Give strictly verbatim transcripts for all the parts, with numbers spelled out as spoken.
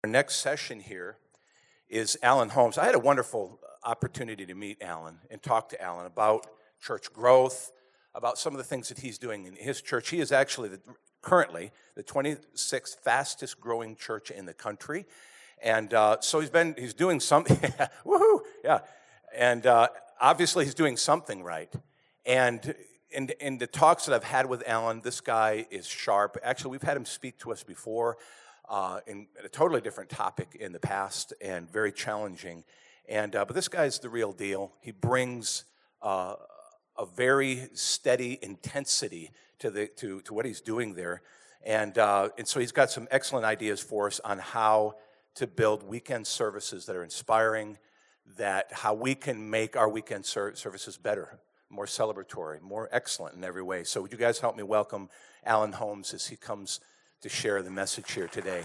Our next session here is Alan Holmes. I had a wonderful opportunity to meet Alan and talk to Alan about church growth, about some of the things that he's doing in his church. He is actually the, currently the twenty-sixth fastest growing church in the country. And uh, so he's been, he's doing something, woohoo, yeah. And uh, obviously he's doing something right. And in, in the talks that I've had with Alan, this guy is sharp. Actually, we've had him speak to us before uh, in a totally different topic in the past and very challenging. And uh, but this guy's the real deal. He brings uh, a very steady intensity to the to, to what he's doing there. And uh, and so he's got some excellent ideas for us on how to build weekend services that are inspiring, that how we can make our weekend ser- services better, more celebratory, more excellent in every way. So would you guys help me welcome Alan Holmes as he comes to share the message here today.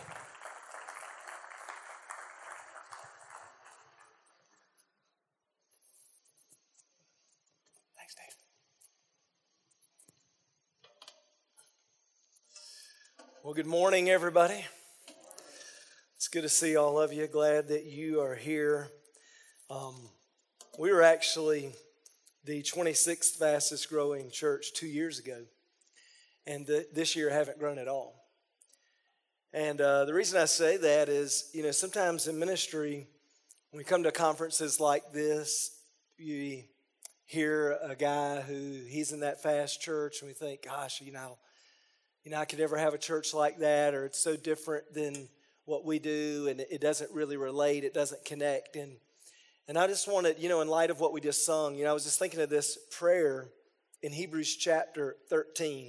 Thanks, Dave. Well, good morning, everybody. It's good to see all of you. Glad that you are here. Um, we were actually the twenty-sixth fastest growing church two years ago, and the, this year haven't grown at all. And uh, the reason I say that is, you know, sometimes in ministry, when we come to conferences like this, you hear a guy who he's in that fast church, and we think, gosh, you know, you know, I could never have a church like that, or it's so different than what we do, and it doesn't really relate, it doesn't connect. And and I just wanted, you know, in light of what we just sung, you know, I was just thinking of this prayer in Hebrews chapter thirteen.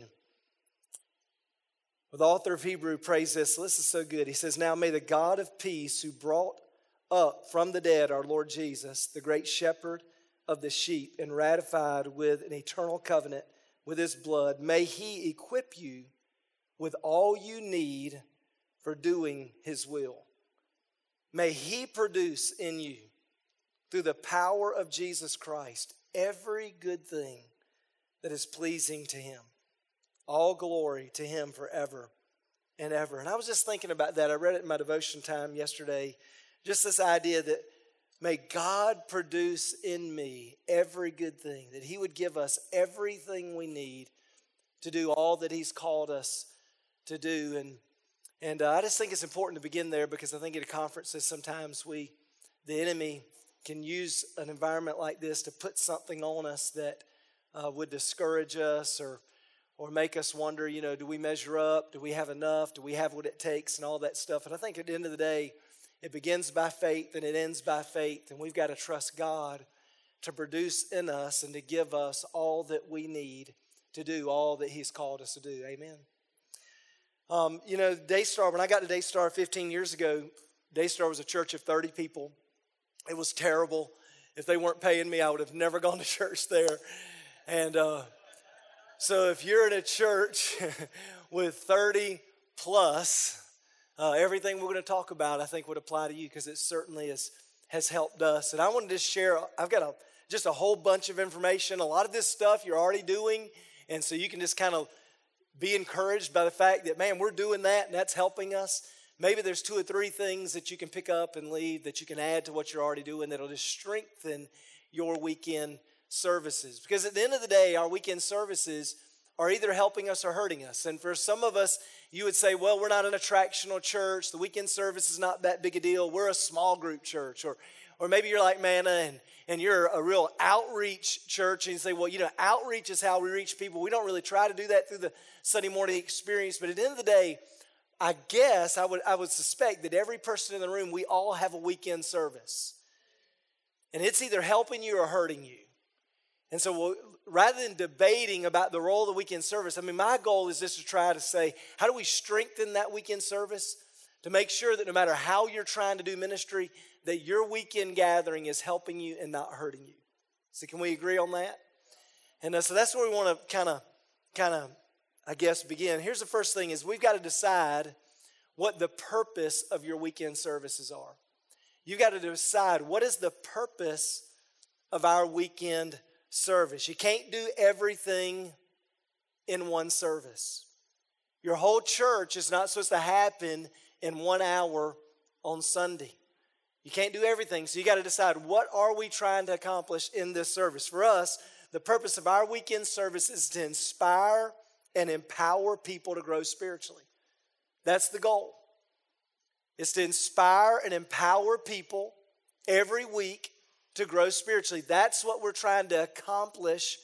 The author of Hebrew prays this. This is so good. He says, "Now may the God of peace, who brought up from the dead our Lord Jesus, the great shepherd of the sheep, and ratified with an eternal covenant with his blood, may he equip you with all you need for doing his will. May he produce in you, through the power of Jesus Christ, every good thing that is pleasing to him. All glory to him forever and ever." And I was just thinking about that. I read it in my devotion time yesterday. Just this idea that may God produce in me every good thing, that he would give us everything we need to do all that he's called us to do. And And uh, I just think it's important to begin there, because I think at conferences sometimes we, the enemy can use an environment like this to put something on us that uh, would discourage us or or make us wonder, you know, do we measure up? Do we have enough? Do we have what it takes and all that stuff? And I think at the end of the day, it begins by faith and it ends by faith. And we've got to trust God to produce in us and to give us all that we need to do all that he's called us to do. Amen. Um, you know, Daystar, when I got to Daystar fifteen years ago, Daystar was a church of thirty people. It was terrible. If they weren't paying me, I would have never gone to church there. And uh, so if you're in a church with thirty plus, uh, everything we're going to talk about, I think, would apply to you, because it certainly is, has helped us. And I wanted to share, I've got a, just a whole bunch of information. A lot of this stuff you're already doing, and so you can just kind of be encouraged by the fact that, man, we're doing that and that's helping us. Maybe there's two or three things that you can pick up and leave that you can add to what you're already doing that'll just strengthen your weekend services. Because at the end of the day, our weekend services are either helping us or hurting us. And for some of us, you would say, well, we're not an attractional church. The weekend service is not that big a deal. We're a small group church. Or or maybe you're like Manna and, and you're a real outreach church, and you say, well, you know, outreach is how we reach people. We don't really try to do that through the Sunday morning experience. But at the end of the day, I guess I would I would suspect that every person in the room, we all have a weekend service. And it's either helping you or hurting you. And so we'll, rather than debating about the role of the weekend service, I mean, my goal is just to try to say, how do we strengthen that weekend service to make sure that no matter how you're trying to do ministry, that your weekend gathering is helping you and not hurting you. So can we agree on that? And uh, so that's where we want to kind of, kind of, I guess, begin. Here's the first thing is we've got to decide what the purpose of your weekend services are. You've got to decide what is the purpose of our weekend service. You can't do everything in one service. Your whole church is not supposed to happen in one hour on Sunday. You can't do everything, so you got to decide, what are we trying to accomplish in this service? For us, the purpose of our weekend service is to inspire and empower people to grow spiritually. That's the goal. It's to inspire and empower people every week to grow spiritually. That's what we're trying to accomplish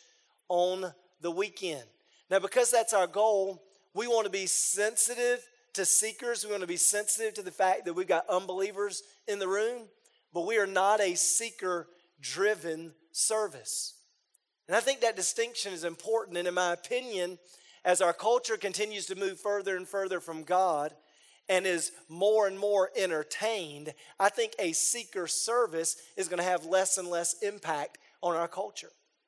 on the weekend. Now, because that's our goal, we want to be sensitive to seekers. We want to be sensitive to the fact that we've got unbelievers in the room, but we are not a seeker-driven service. And I think that distinction is important. And in my opinion, as our culture continues to move further and further from God and is more and more entertained, I think a seeker service is going to have less and less impact on our culture.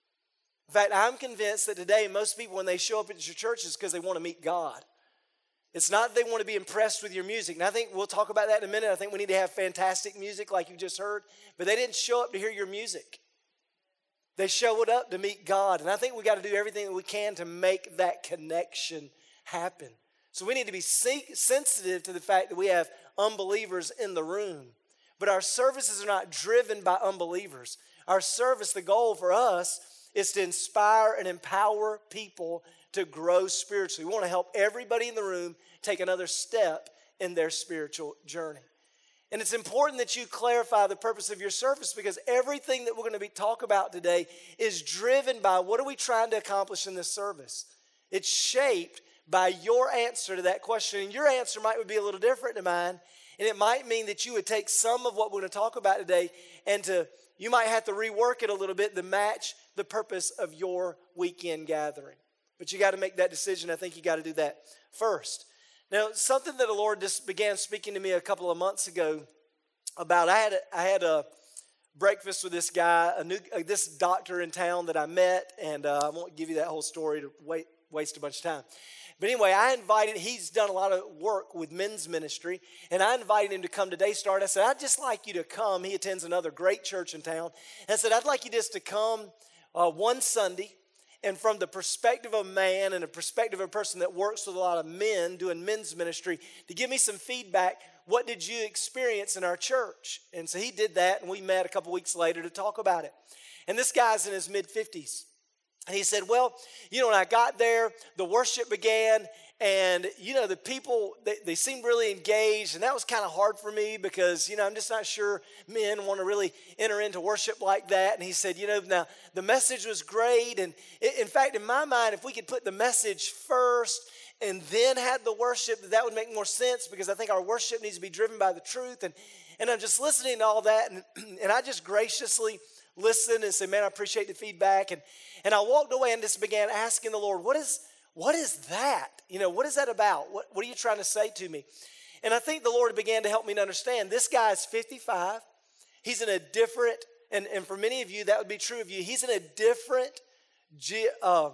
In fact, I'm convinced that today most people, when they show up at your church, is because they want to meet God. It's not that they want to be impressed with your music. And I think we'll talk about that in a minute. I think we need to have fantastic music like you just heard. But they didn't show up to hear your music. They showed up to meet God. And I think we got to do everything that we can to make that connection happen. So we need to be sensitive to the fact that we have unbelievers in the room. But our services are not driven by unbelievers. Our service, the goal for us, is to inspire and empower people to grow spiritually. We want to help everybody in the room take another step in their spiritual journey. And it's important that you clarify the purpose of your service, because everything that we're going to be talk about today is driven by what are we trying to accomplish in this service. It's shaped by your answer to that question. And your answer might be a little different than mine. And it might mean that you would take some of what we're going to talk about today and to you might have to rework it a little bit to match the purpose of your weekend gathering. But you got to make that decision. I think you got to do that first. Now, something that the Lord just began speaking to me a couple of months ago about, I had a, I had a breakfast with this guy, a new uh, this doctor in town that I met, and uh, I won't give you that whole story to wait, waste a bunch of time. But anyway, I invited, he's done a lot of work with men's ministry, and I invited him to come to Daystart. I said, I'd just like you to come. He attends another great church in town. And I said, I'd like you just to come uh, one Sunday, and from the perspective of a man and the perspective of a person that works with a lot of men doing men's ministry, to give me some feedback. What did you experience in our church? And so he did that, and we met a couple weeks later to talk about it. And this guy's in his mid-fifties. And he said, well, you know, when I got there, the worship began, and, you know, the people, they, they seemed really engaged, and that was kind of hard for me because, you know, I'm just not sure men want to really enter into worship like that. And he said, you know, now, the message was great, and it, in fact, in my mind, if we could put the message first and then had the worship, that would make more sense, because I think our worship needs to be driven by the truth. And, and I'm just listening to all that, and, and I just graciously listened and said, man, I appreciate the feedback. And, and I walked away and just began asking the Lord, what is what is that? You know, what is that about? What, what are you trying to say to me? And I think the Lord began to help me to understand. This guy is fifty-five. He's in a different, and, and for many of you, that would be true of you. He's in a different ge- uh,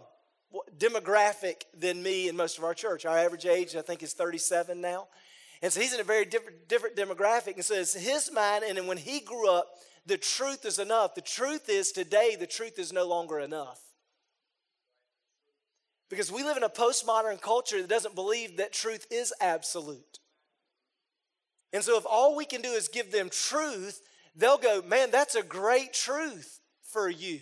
demographic than me and most of our church. Our average age, I think, is thirty-seven now. And so he's in a very different, different demographic. And so it's his mind, and then when he grew up, the truth is enough. The truth is today, the truth is no longer enough. Because we live in a postmodern culture that doesn't believe that truth is absolute. And so if all we can do is give them truth, they'll go, man, that's a great truth for you.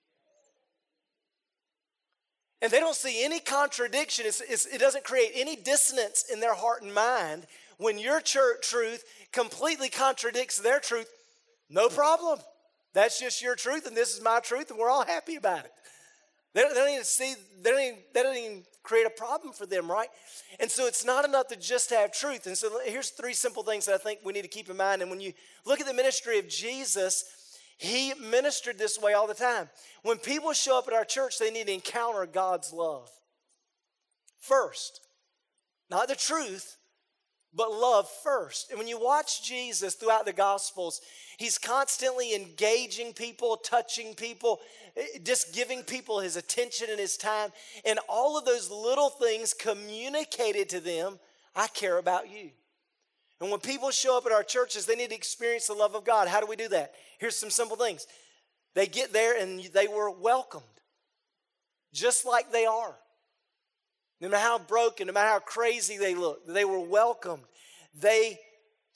And they don't see any contradiction. It's, it's, it doesn't create any dissonance in their heart and mind when your church truth completely contradicts their truth. No problem. That's just your truth, and this is my truth, and we're all happy about it. They don't, they don't even see, they don't even, that doesn't even create a problem for them, right? And so it's not enough to just have truth. And so here's three simple things that I think we need to keep in mind. And when you look at the ministry of Jesus, he ministered this way all the time. When people show up at our church, they need to encounter God's love first. Not the truth, but love first. And when you watch Jesus throughout the Gospels, he's constantly engaging people, touching people, just giving people his attention and his time. And all of those little things communicated to them, I care about you. And when people show up at our churches, they need to experience the love of God. How do we do that? Here's some simple things. They get there and they were welcomed, just like they are. No matter how broken, no matter how crazy they look, they were welcomed. They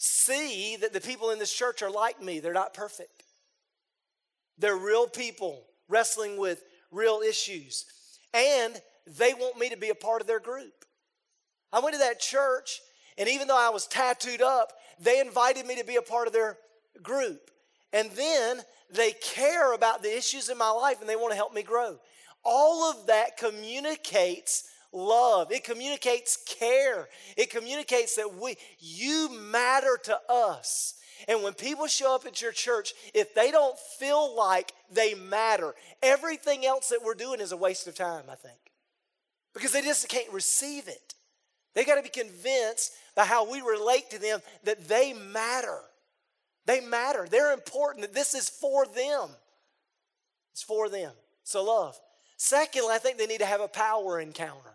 see that the people in this church are like me. They're not perfect. They're real people wrestling with real issues. And they want me to be a part of their group. I went to that church, and even though I was tattooed up, they invited me to be a part of their group. And then they care about the issues in my life, and they want to help me grow. All of that communicates love. It communicates care. It communicates that we, you matter to us. And when people show up at your church, if they don't feel like they matter, everything else that we're doing is a waste of time, I think. Because they just can't receive it. They got to be convinced by how we relate to them that they matter. They matter. They're important. That this is for them. It's for them. So love. Secondly, I think they need to have a power encounter.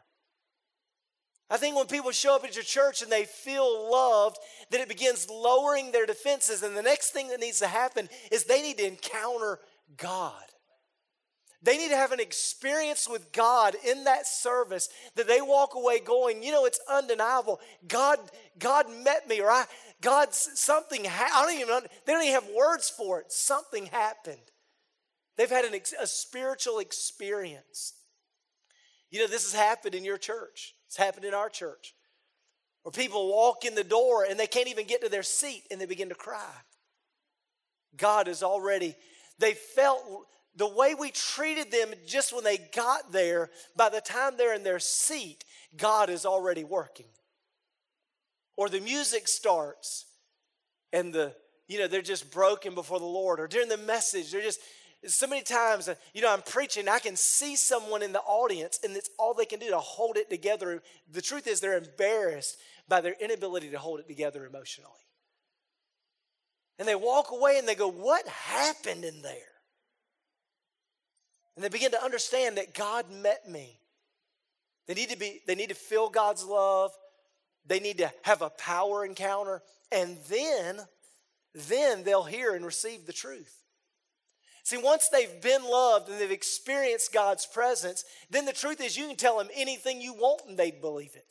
I think when people show up at your church and they feel loved, that it begins lowering their defenses. And the next thing that needs to happen is they need to encounter God. They need to have an experience with God in that service that they walk away going, you know, it's undeniable. God, God met me, or I, God, something, ha- I don't even know, they don't even have words for it. Something happened. They've had an ex- a spiritual experience. You know, this has happened in your church. It's happened in our church. Where people walk in the door and they can't even get to their seat and they begin to cry. God is already, they felt the way we treated them just when they got there, by the time they're in their seat, God is already working. Or the music starts and the, you know, they're just broken before the Lord. Or during the message, they're just, so many times, you know, I'm preaching, I can see someone in the audience and it's all they can do to hold it together. The truth is they're embarrassed by their inability to hold it together emotionally. And they walk away and they go, what happened in there? And they begin to understand that God met me. They need to be, they need to feel God's love. They need to have a power encounter. And then, then they'll hear and receive the truth. See, once they've been loved and they've experienced God's presence, then the truth is you can tell them anything you want and they'd believe it.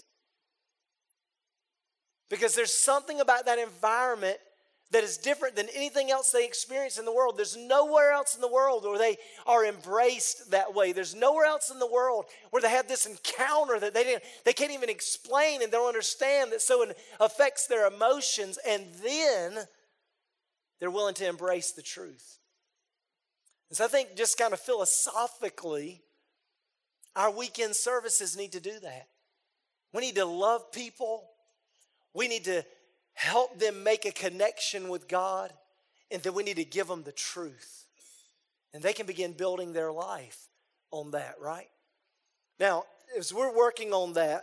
Because there's something about that environment that is different than anything else they experience in the world. There's nowhere else in the world where they are embraced that way. There's nowhere else in the world where they have this encounter that they didn't, they can't even explain and don't understand, that so it affects their emotions, and then they're willing to embrace the truth. And so I think just kind of philosophically, our weekend services need to do that. We need to love people. We need to help them make a connection with God, and then we need to give them the truth. And they can begin building their life on that, right? Now, as we're working on that,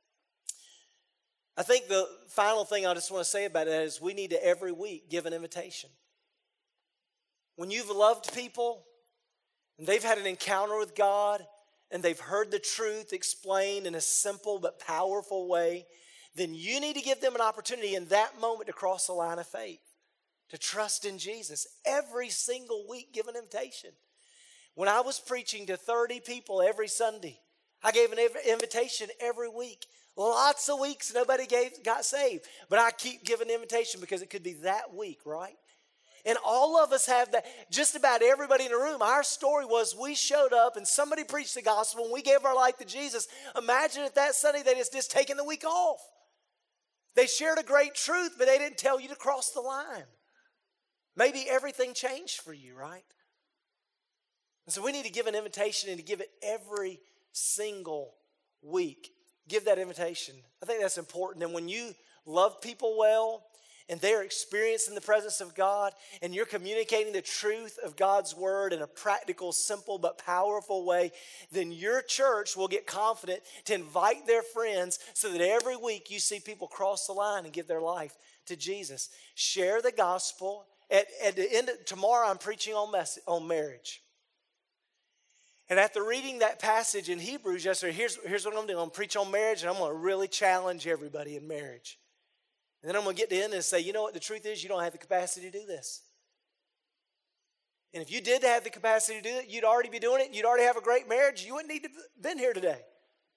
I think the final thing I just want to say about it is we need to every week give an invitation. When you've loved people, and they've had an encounter with God, and they've heard the truth explained in a simple but powerful way, then you need to give them an opportunity in that moment to cross the line of faith, to trust in Jesus. Every single week, give an invitation. When I was preaching to thirty people every Sunday, I gave an invitation every week. Lots of weeks nobody gave, got saved, but I keep giving an invitation because it could be that week, right? And all of us have that. Just about everybody in the room, our story was we showed up and somebody preached the gospel and we gave our life to Jesus. Imagine if that Sunday they just, just taken the week off. They shared a great truth, but they didn't tell you to cross the line. Maybe everything changed for you, right? And so we need to give an invitation and to give it every single week. Give that invitation. I think that's important. And when you love people well, and they're experiencing the presence of God, and you're communicating the truth of God's word in a practical, simple, but powerful way, then your church will get confident to invite their friends so that every week you see people cross the line and give their life to Jesus. Share the gospel. At, at the end of, tomorrow I'm preaching on, mess, on marriage. And after reading that passage in Hebrews yesterday, here's, here's what I'm doing. I'm going to preach on marriage, and I'm going to really challenge everybody in marriage. And then I'm going to get to the end and say, you know what, the truth is you don't have the capacity to do this. And if you did have the capacity to do it, you'd already be doing it. You'd already have a great marriage. You wouldn't need to have been here today.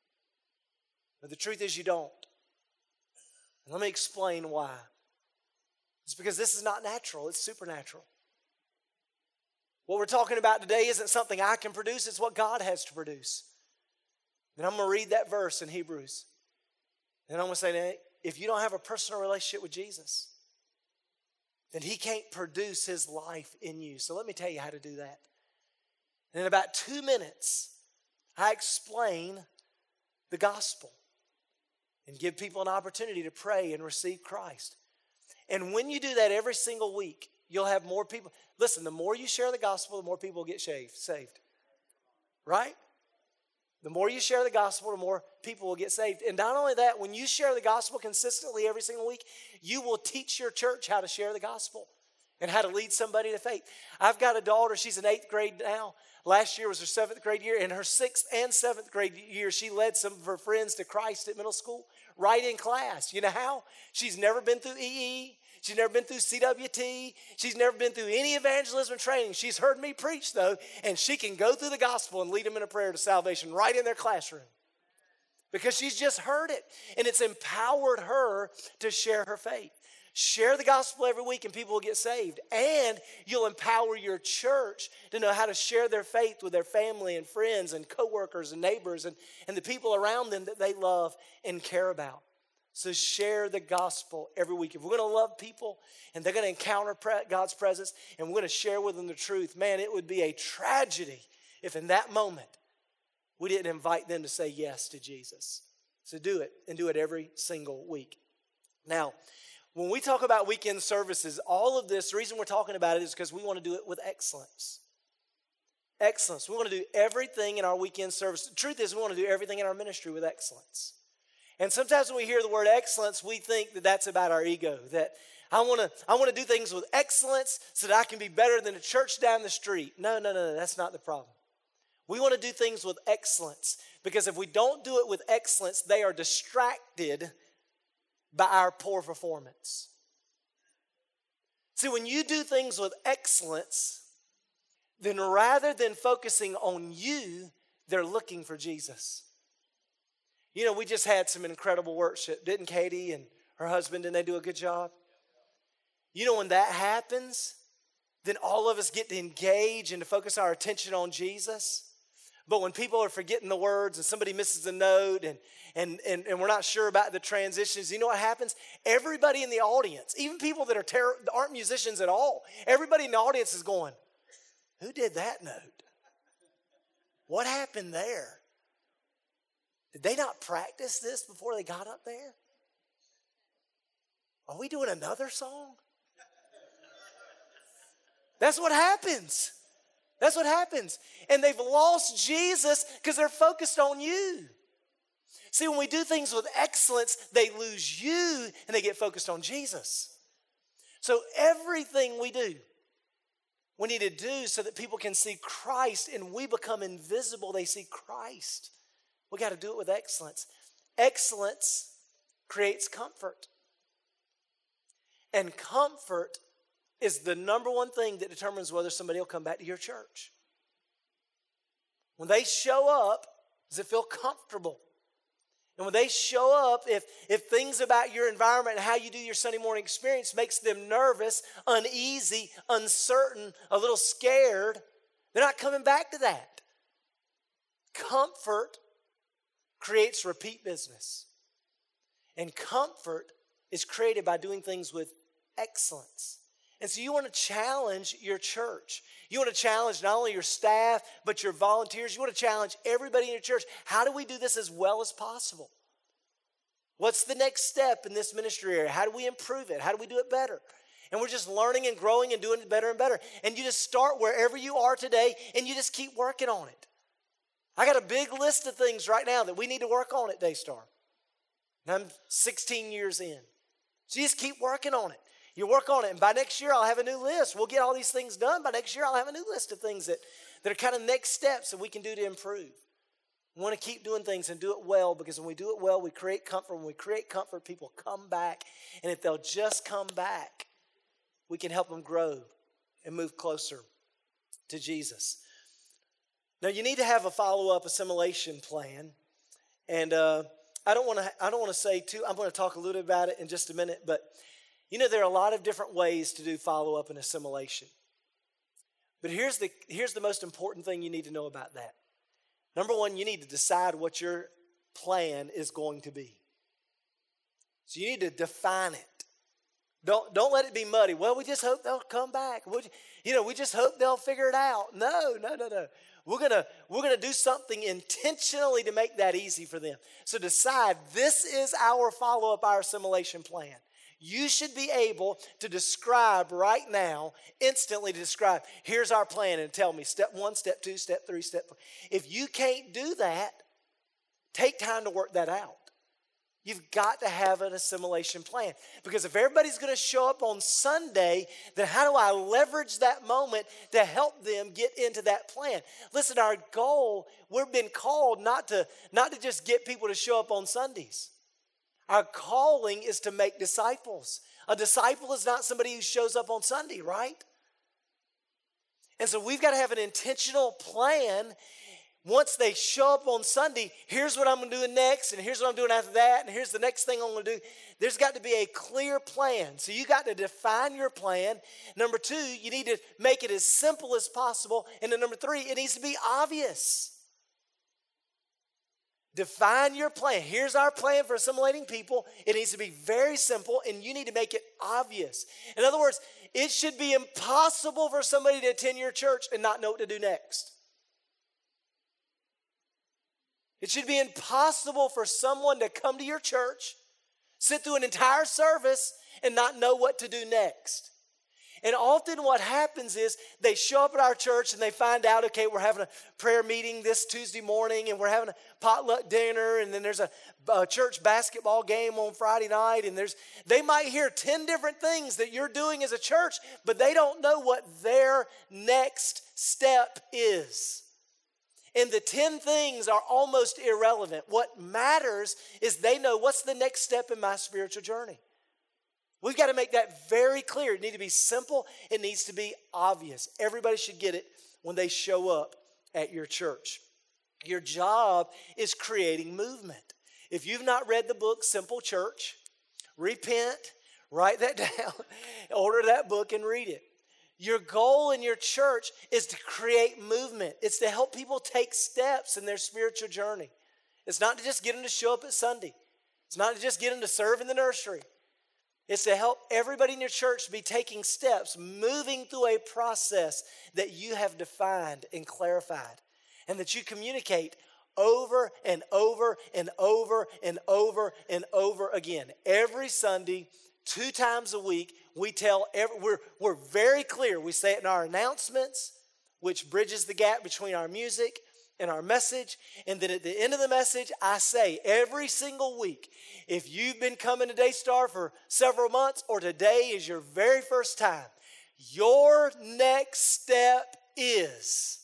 But the truth is you don't. And let me explain why. It's because this is not natural, it's supernatural. What we're talking about today isn't something I can produce, it's what God has to produce. And I'm going to read that verse in Hebrews. And I'm going to say, if you don't have a personal relationship with Jesus, then he can't produce his life in you. So let me tell you how to do that. And in about two minutes, I explain the gospel and give people an opportunity to pray and receive Christ. And when you do that every single week, you'll have more people. Listen, the more you share the gospel, the more people get saved. saved. Right? The more you share the gospel, the more people will get saved. And not only that, when you share the gospel consistently every single week, you will teach your church how to share the gospel and how to lead somebody to faith. I've got a daughter, she's in eighth grade now. Last year was her seventh grade year. In her sixth and seventh grade year, she led some of her friends to Christ at middle school, right in class. You know how? She's never been through E E. She's never been through C W T. She's never been through any evangelism training. She's heard me preach, though, and she can go through the gospel and lead them in a prayer to salvation right in their classroom because she's just heard it, and it's empowered her to share her faith. Share the gospel every week and people will get saved, and you'll empower your church to know how to share their faith with their family and friends and coworkers and neighbors and, and the people around them that they love and care about. So share the gospel every week. If we're going to love people and they're going to encounter God's presence and we're going to share with them the truth, man, it would be a tragedy if in that moment we didn't invite them to say yes to Jesus. So do it, and do it every single week. Now, when we talk about weekend services, all of this, the reason we're talking about it is because we want to do it with excellence. Excellence. We want to do everything in our weekend service. The truth is we want to do everything in our ministry with excellence. And sometimes when we hear the word excellence, we think that that's about our ego, that I want to I want to do things with excellence so that I can be better than the church down the street. No, no, no, no, that's not the problem. We want to do things with excellence because if we don't do it with excellence, they are distracted by our poor performance. See, when you do things with excellence, then rather than focusing on you, they're looking for Jesus. You know, we just had some incredible worship, didn't Katie and her husband, didn't they do a good job? You know, when that happens, then all of us get to engage and to focus our attention on Jesus. But when people are forgetting the words and somebody misses a note and, and, and, and we're not sure about the transitions, you know what happens? Everybody in the audience, even people that are ter- aren't musicians at all, everybody in the audience is going, who did that note? What happened there? Did they not practice this before they got up there? Are we doing another song? That's what happens. That's what happens. And they've lost Jesus because they're focused on you. See, when we do things with excellence, they lose you and they get focused on Jesus. So everything we do, we need to do so that people can see Christ and we become invisible. They see Christ. We got to do it with excellence. Excellence creates comfort. And comfort is the number one thing that determines whether somebody will come back to your church. When they show up, does it feel comfortable? And when they show up, if, if things about your environment and how you do your Sunday morning experience makes them nervous, uneasy, uncertain, a little scared, they're not coming back to that. Comfort creates repeat business. And comfort is created by doing things with excellence. And so you want to challenge your church. You want to challenge not only your staff, but your volunteers. You want to challenge everybody in your church. How do we do this as well as possible? What's the next step in this ministry area? How do we improve it? How do we do it better? And we're just learning and growing and doing it better and better. And you just start wherever you are today and you just keep working on it. I got a big list of things right now that we need to work on at Daystar. And I'm sixteen years in. So you just keep working on it. You work on it, and by next year, I'll have a new list. We'll get all these things done. By next year, I'll have a new list of things that, that are kind of next steps that we can do to improve. We want to keep doing things and do it well, because when we do it well, we create comfort. When we create comfort, people come back. And if they'll just come back, we can help them grow and move closer to Jesus. Now, you need to have a follow-up assimilation plan. And uh, I don't want to I don't want to say too, I'm going to talk a little bit about it in just a minute, but You know, there are a lot of different ways to do follow-up and assimilation. But here's the, here's the most important thing you need to know about that. Number one, you need to decide what your plan is going to be. So you need to define it. Don't, don't let it be muddy. Well, we just hope they'll come back. We, you know, we just hope they'll figure it out. No, no, no, no. We're gonna, we're gonna do something intentionally to make that easy for them. So decide, this is our follow-up, our assimilation plan. You should be able to describe right now, instantly to describe, here's our plan, and tell me step one, step two, step three, step four. If you can't do that, take time to work that out. You've got to have an assimilation plan. Because if everybody's going to show up on Sunday, then how do I leverage that moment to help them get into that plan? Listen, our goal, we've been called not to, not to just get people to show up on Sundays. Our calling is to make disciples. A disciple is not somebody who shows up on Sunday, right? And so we've got to have an intentional plan. Once they show up on Sunday, here's what I'm going to do next, and here's what I'm doing after that, and here's the next thing I'm going to do. There's got to be a clear plan. So you got to define your plan. Number two, you need to make it as simple as possible. And then number three, it needs to be obvious. Define your plan. Here's our plan for assimilating people. It needs to be very simple, and you need to make it obvious. In other words, it should be impossible for somebody to attend your church and not know what to do next. It should be impossible for someone to come to your church, sit through an entire service, and not know what to do next. And often what happens is they show up at our church and they find out, okay, we're having a prayer meeting this Tuesday morning, and we're having a potluck dinner, and then there's a, a church basketball game on Friday night, and there's they might hear ten different things that you're doing as a church, but they don't know what their next step is. And the ten things are almost irrelevant. What matters is they know what's the next step in my spiritual journey. We've got to make that very clear. It needs to be simple. It needs to be obvious. Everybody should get it when they show up at your church. Your job is creating movement. If you've not read the book Simple Church, repent, write that down, order that book and read it. Your goal in your church is to create movement. It's to help people take steps in their spiritual journey. It's not to just get them to show up at Sunday. It's not to just get them to serve in the nursery. It's to help everybody in your church be taking steps, moving through a process that you have defined and clarified, and that you communicate over and over and over and over and over again. Every Sunday, two times a week, we tell, every, we're, we're very clear. We say it in our announcements, which bridges the gap between our music and our message. And then at the end of the message, I say every single week, if you've been coming to Daystar for several months or today is your very first time, your next step is.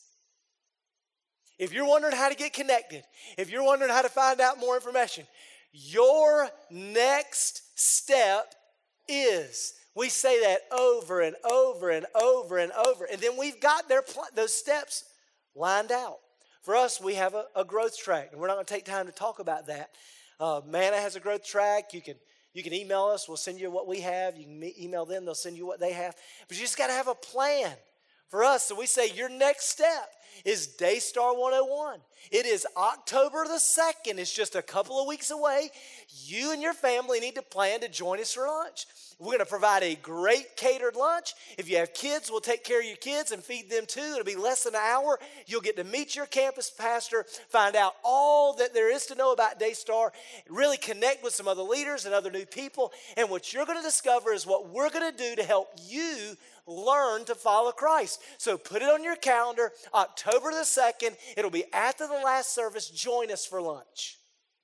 If you're wondering how to get connected, if you're wondering how to find out more information, your next step is. We say that over and over and over and over. And then we've got their pl- those steps lined out. For us, we have a, a growth track, and we're not going to take time to talk about that. Uh, Manna has a growth track. You can you can email us. We'll send you what we have. You can me- email them. They'll send you what they have. But you just got to have a plan. For us, so we say your next step is Daystar one oh one. It is October the second. It's just a couple of weeks away. You and your family need to plan to join us for lunch. We're going to provide a great catered lunch. If you have kids, we'll take care of your kids and feed them too. It'll be less than an hour. You'll get to meet your campus pastor, find out all that there is to know about Daystar, really connect with some other leaders and other new people. And what you're going to discover is what we're going to do to help you learn to follow Christ. So put it on your calendar, October the second. It'll be after the last service. Join us for lunch.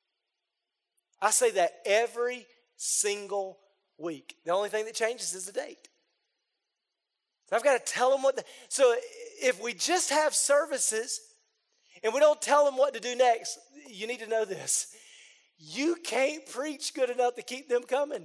I say that every single week. The only thing that changes is the date. So I've got to tell them what the, so if we just have services and we don't tell them what to do next, you need to know this. You can't preach good enough to keep them coming.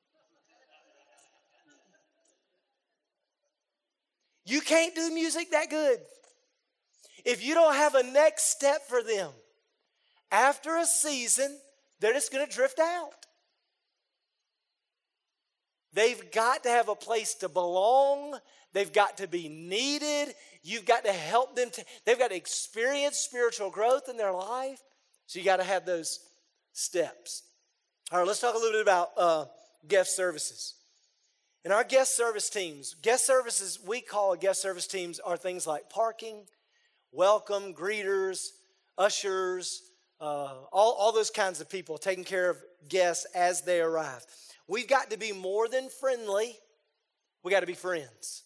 You can't do music that good. If you don't have a next step for them, after a season, they're just going to drift out. They've got to have a place to belong. They've got to be needed. You've got to help them. To, they've got to experience spiritual growth in their life. So you got to have those steps. All right, let's talk a little bit about uh, guest services. In our guest service teams, guest services we call guest service teams are things like parking, welcome, greeters, ushers, uh, all, all those kinds of people taking care of guests as they arrive. We've got to be more than friendly. We got to be friends.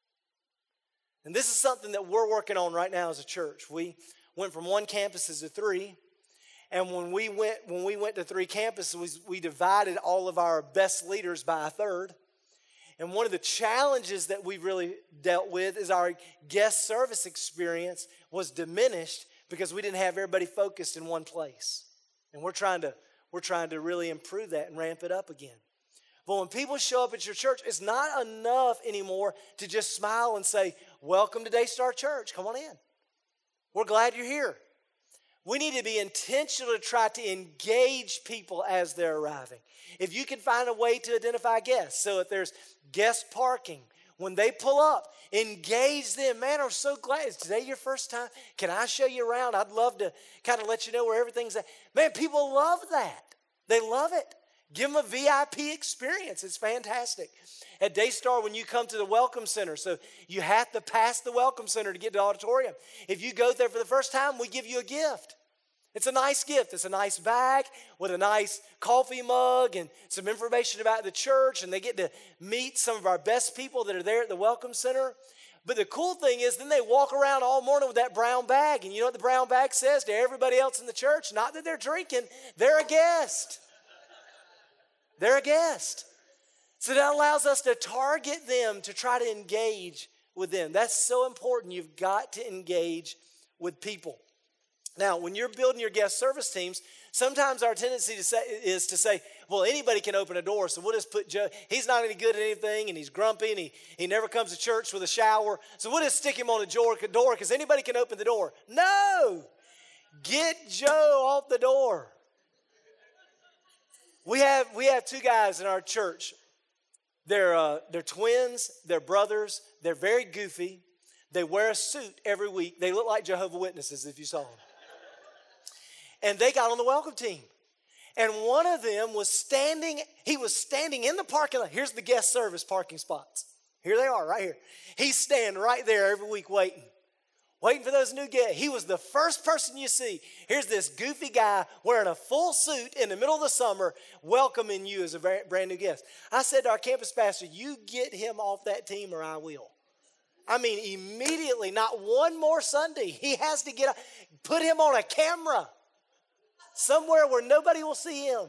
And this is something that we're working on right now as a church. We went from one campus to three. And when we went when we went to three campuses, we, we divided all of our best leaders by a third. And one of the challenges that we really dealt with is our guest service experience was diminished because we didn't have everybody focused in one place. And we're trying to we're trying to really improve that and ramp it up again. But when people show up at your church, it's not enough anymore to just smile and say, "Welcome to Daystar Church. Come on in. We're glad you're here." We need to be intentional to try to engage people as they're arriving. If you can find a way to identify guests, so if there's guest parking, when they pull up, engage them. Man, I'm so glad. Is today your first time? Can I show you around? I'd love to kind of let you know where everything's at. Man, people love that. They love it. Give them a V I P experience. It's fantastic. At Daystar, when you come to the Welcome Center, so you have to pass the Welcome Center to get to the auditorium. If you go there for the first time, we give you a gift. It's a nice gift. It's a nice bag with a nice coffee mug and some information about the church, and they get to meet some of our best people that are there at the Welcome Center. But the cool thing is then they walk around all morning with that brown bag, and you know what the brown bag says to everybody else in the church? Not that they're drinking, they're a guest. They're a guest. So that allows us to target them to try to engage with them. That's so important. You've got to engage with people. Now, when you're building your guest service teams, sometimes our tendency to say, is to say, well, anybody can open a door, so we'll just put Joe. He's not any good at anything, and he's grumpy, and he, he never comes to church with a shower, so we'll just stick him on a door because anybody can open the door. No! Get Joe off the door. We have, we have two guys in our church. They're, uh, they're twins, they're brothers, they're very goofy. They wear a suit every week. They look like Jehovah's Witnesses if you saw them. And they got on the welcome team. And one of them was standing, he was standing in the parking lot. Here's the guest service parking spots. Here they are, right here. He's standing right there every week waiting. Waiting for those new guests. He was the first person you see. Here's this goofy guy wearing a full suit in the middle of the summer welcoming you as a brand new guest. I said to our campus pastor, you get him off that team or I will. I mean, immediately, not one more Sunday. He has to get, put him on a camera somewhere where nobody will see him.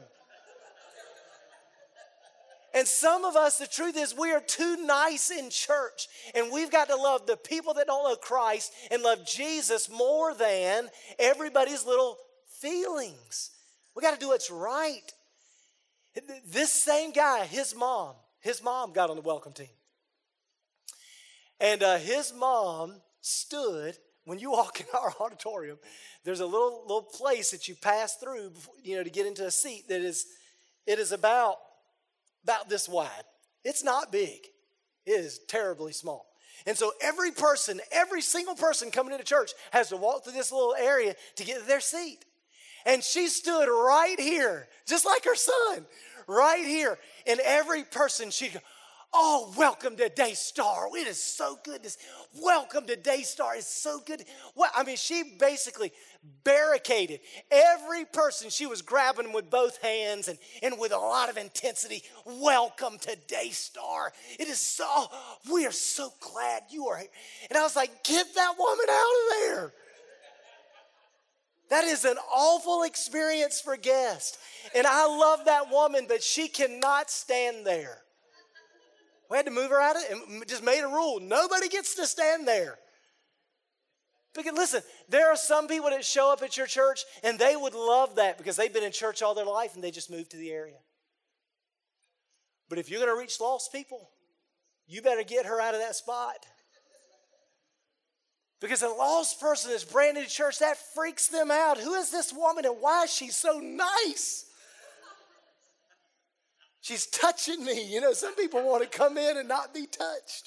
And some of us, the truth is, we are too nice in church. And we've got to love the people that don't know Christ and love Jesus more than everybody's little feelings. We got to do what's right. This same guy, his mom, his mom got on the welcome team. And uh, his mom stood, when you walk in our auditorium, there's a little, little place that you pass through, before, you know, to get into a seat that is, it is about, about this wide. It's not big. It is terribly small. And so every person, every single person coming into church has to walk through this little area to get to their seat. And she stood right here, just like her son, right here. And every person, she'd go, oh, welcome to Daystar. It is so good. To, welcome to Daystar. It's so good. Well, I mean, she basically barricaded every person. She was grabbing them with both hands and, and with a lot of intensity. Welcome to Daystar. It is so, we are so glad you are here. And I was like, get that woman out of there. That is an awful experience for guests. And I love that woman, but she cannot stand there. We had to move her out of it and just made a rule. Nobody gets to stand there. Because listen, there are some people that show up at your church and they would love that because they've been in church all their life and they just moved to the area. But if you're going to reach lost people, you better get her out of that spot. Because a lost person is brand new to church, that freaks them out. Who is this woman and why is she so nice? She's touching me. You know, some people want to come in and not be touched.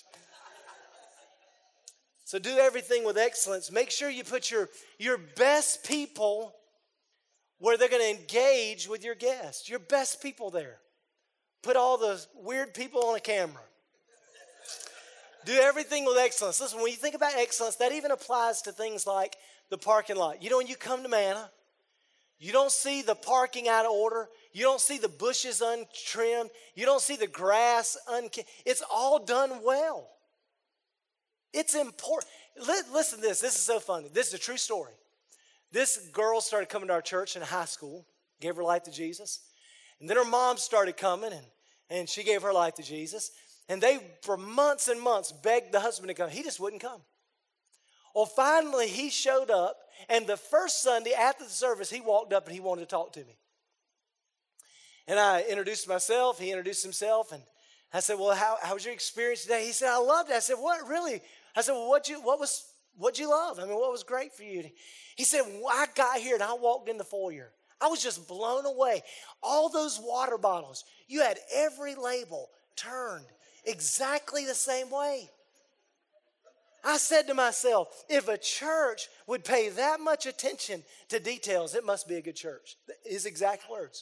So do everything with excellence. Make sure you put your, your best people where they're going to engage with your guests. Your best people there. Put all the weird people on a camera. Do everything with excellence. Listen, when you think about excellence, that even applies to things like the parking lot. You know, when you come to Manna, you don't see the parking out of order. You don't see the bushes untrimmed. You don't see the grass unkempt. It's all done well. It's important. Listen to this. This is so funny. This is a true story. This girl started coming to our church in high school, gave her life to Jesus. And then her mom started coming, and, and she gave her life to Jesus. And they, for months and months, begged the husband to come. He just wouldn't come. Well, finally, he showed up, and the first Sunday after the service, he walked up and he wanted to talk to me. And I introduced myself. He introduced himself, and I said, well, how, how was your experience today? He said, I loved it. I said, what, really? I said, well, what'd you, what was, what'd you love? I mean, what was great for you? He said, well, I got here, and I walked in the foyer. I was just blown away. All those water bottles, you had every label turned exactly the same way. I said to myself, if a church would pay that much attention to details, it must be a good church. His exact words.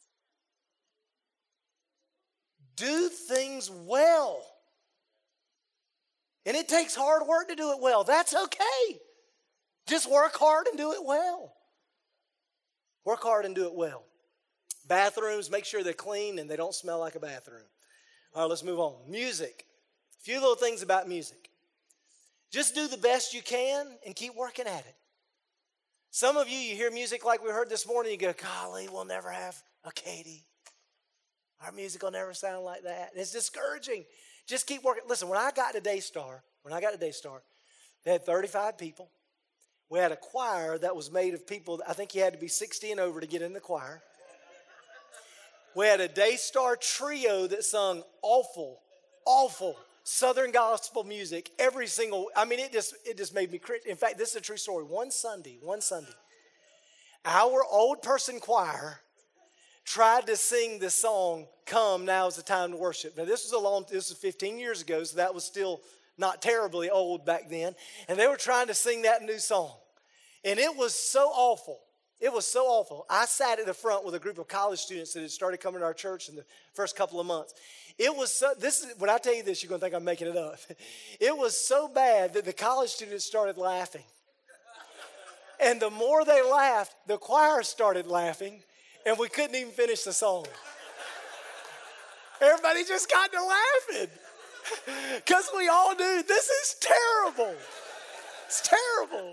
Do things well. And it takes hard work to do it well. That's okay. Just work hard and do it well. Work hard and do it well. Bathrooms, make sure they're clean and they don't smell like a bathroom. All right, let's move on. Music. A few little things about music. Just do the best you can and keep working at it. Some of you, you hear music like we heard this morning, you go, golly, we'll never have a Katie. Our music will never sound like that. And it's discouraging. Just keep working. Listen, when I got to Daystar, when I got to Daystar, they had thirty-five people. We had a choir that was made of people, I think you had to be sixty and over to get in the choir. We had a Daystar trio that sung awful, awful Southern gospel music every single, I mean, it just it just made me cringe. In fact, this is a true story. One Sunday, one Sunday, our old person choir tried to sing the song, Come, Now is the Time to Worship. Now, this was a long, this was fifteen years ago, so that was still not terribly old back then. And they were trying to sing that new song. And it was so awful. It was so awful. I sat at the front with a group of college students that had started coming to our church in the first couple of months. It was so, this is, when I tell you this, you're going to think I'm making it up. It was so bad that the college students started laughing. And the more they laughed, the choir started laughing, and we couldn't even finish the song. Everybody just got to laughing. Because we all knew this is terrible. It's terrible.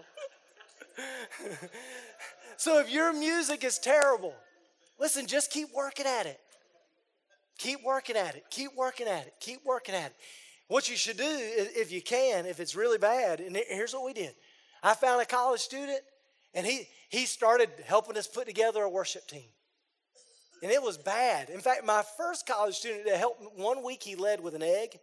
So if your music is terrible, listen, just keep working at it. Keep working at it. Keep working at it. Keep working at it. What you should do, if you can, if it's really bad, and here's what we did. I found a college student, and he, he started helping us put together a worship team. And it was bad. In fact, my first college student that helped, one week he led with an egg.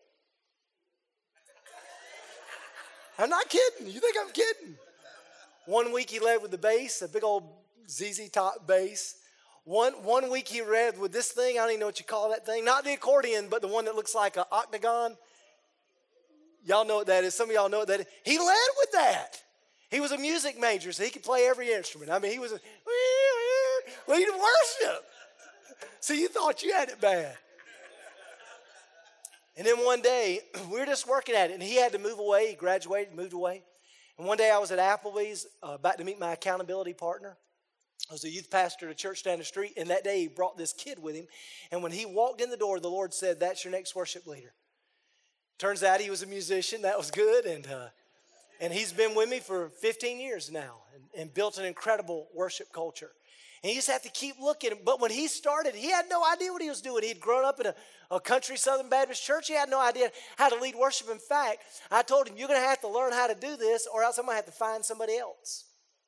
I'm not kidding. You think I'm kidding? One week he led with the bass, a big old Z Z Top bass. One, one week he read with this thing. I don't even know what you call that thing. Not the accordion, but the one that looks like an octagon. Y'all know what that is. Some of y'all know what that is. He led with that. He was a music major, so he could play every instrument. I mean, he was a lead of worship. So you thought you had it bad. And then one day, we were just working at it, and he had to move away. He graduated, moved away. And one day I was at Applebee's uh, about to meet my accountability partner. I was a youth pastor at a church down the street, and that day he brought this kid with him. And when he walked in the door, the Lord said, that's your next worship leader. Turns out he was a musician. That was good. And uh, and he's been with me for fifteen years now and, and built an incredible worship culture. And you just have to keep looking. But when he started, he had no idea what he was doing. He had grown up in a, a country Southern Baptist church. He had no idea how to lead worship. In fact, I told him, you're going to have to learn how to do this, or else I'm going to have to find somebody else.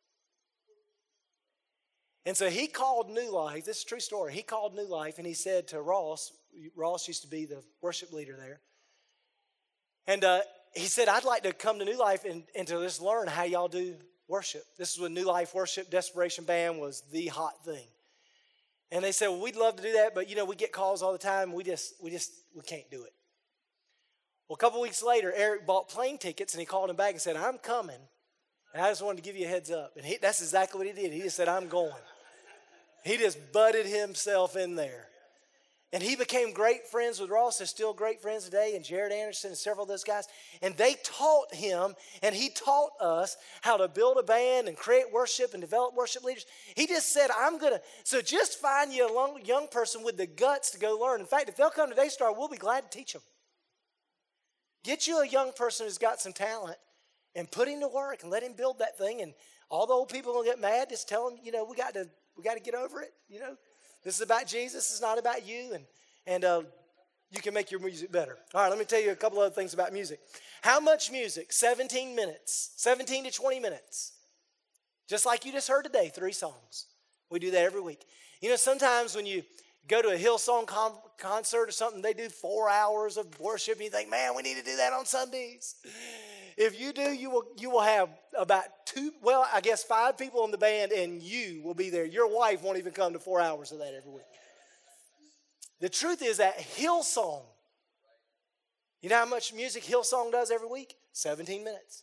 And so he called New Life. This is a true story. He called New Life, and he said to Ross, Ross used to be the worship leader there. And uh, he said, I'd like to come to New Life and, and to just learn how y'all do worship. This is when New Life Worship Desperation Band was the hot thing. And they said, well, we'd love to do that, but, you know, we get calls all the time. We just, we just, we can't do it. Well, a couple weeks later, Eric bought plane tickets, and he called him back and said, I'm coming. And I just wanted to give you a heads up. And he, that's exactly what he did. He just said, I'm going. He just butted himself in there. And he became great friends with Ross. They're still great friends today, and Jared Anderson and several of those guys. And they taught him, and he taught us how to build a band and create worship and develop worship leaders. He just said, I'm going to, so just find you a young person with the guts to go learn. In fact, if they'll come to Daystar, we'll be glad to teach them. Get you a young person who's got some talent and put him to work and let him build that thing. And all the old people will get mad. Just tell them, you know, we got to, we got to get over it, you know. This is about Jesus. It's not about you. And, and uh, you can make your music better. All right, let me tell you a couple other things about music. How much music? seventeen minutes. seventeen to twenty minutes. Just like you just heard today, three songs. We do that every week. You know, sometimes when you go to a Hillsong con- concert or something, they do four hours of worship, and you think, man, we need to do that on Sundays. If you do, you will you will have about two, well, I guess five people in the band, and you will be there. Your wife won't even come to four hours of that every week. The truth is that Hillsong, you know how much music Hillsong does every week? seventeen minutes.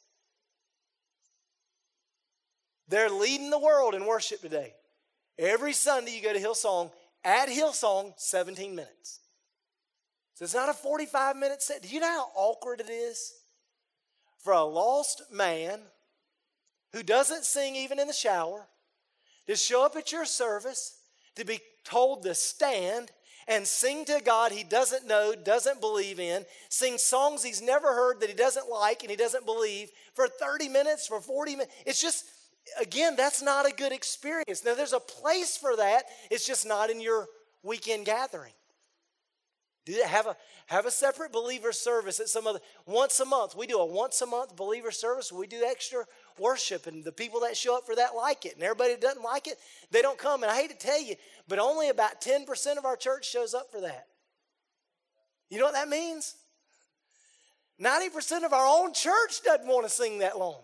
They're leading the world in worship today. Every Sunday you go to Hillsong, at Hillsong, seventeen minutes. So it's not a forty-five minute set. Do you know how awkward it is for a lost man who doesn't sing even in the shower to show up at your service, to be told to stand and sing to God he doesn't know, doesn't believe in, sing songs he's never heard that he doesn't like and he doesn't believe for thirty minutes, for forty minutes? It's just, again, that's not a good experience. Now, there's a place for that. It's just not in your weekend gathering. Do have a have a separate believer service at some other once a month. We do a once a month believer service. We do extra worship, and the people that show up for that like it, and everybody that doesn't like it, they don't come. And I hate to tell you, but only about ten percent of our church shows up for that. You know what that means? ninety percent of our own church doesn't want to sing that long.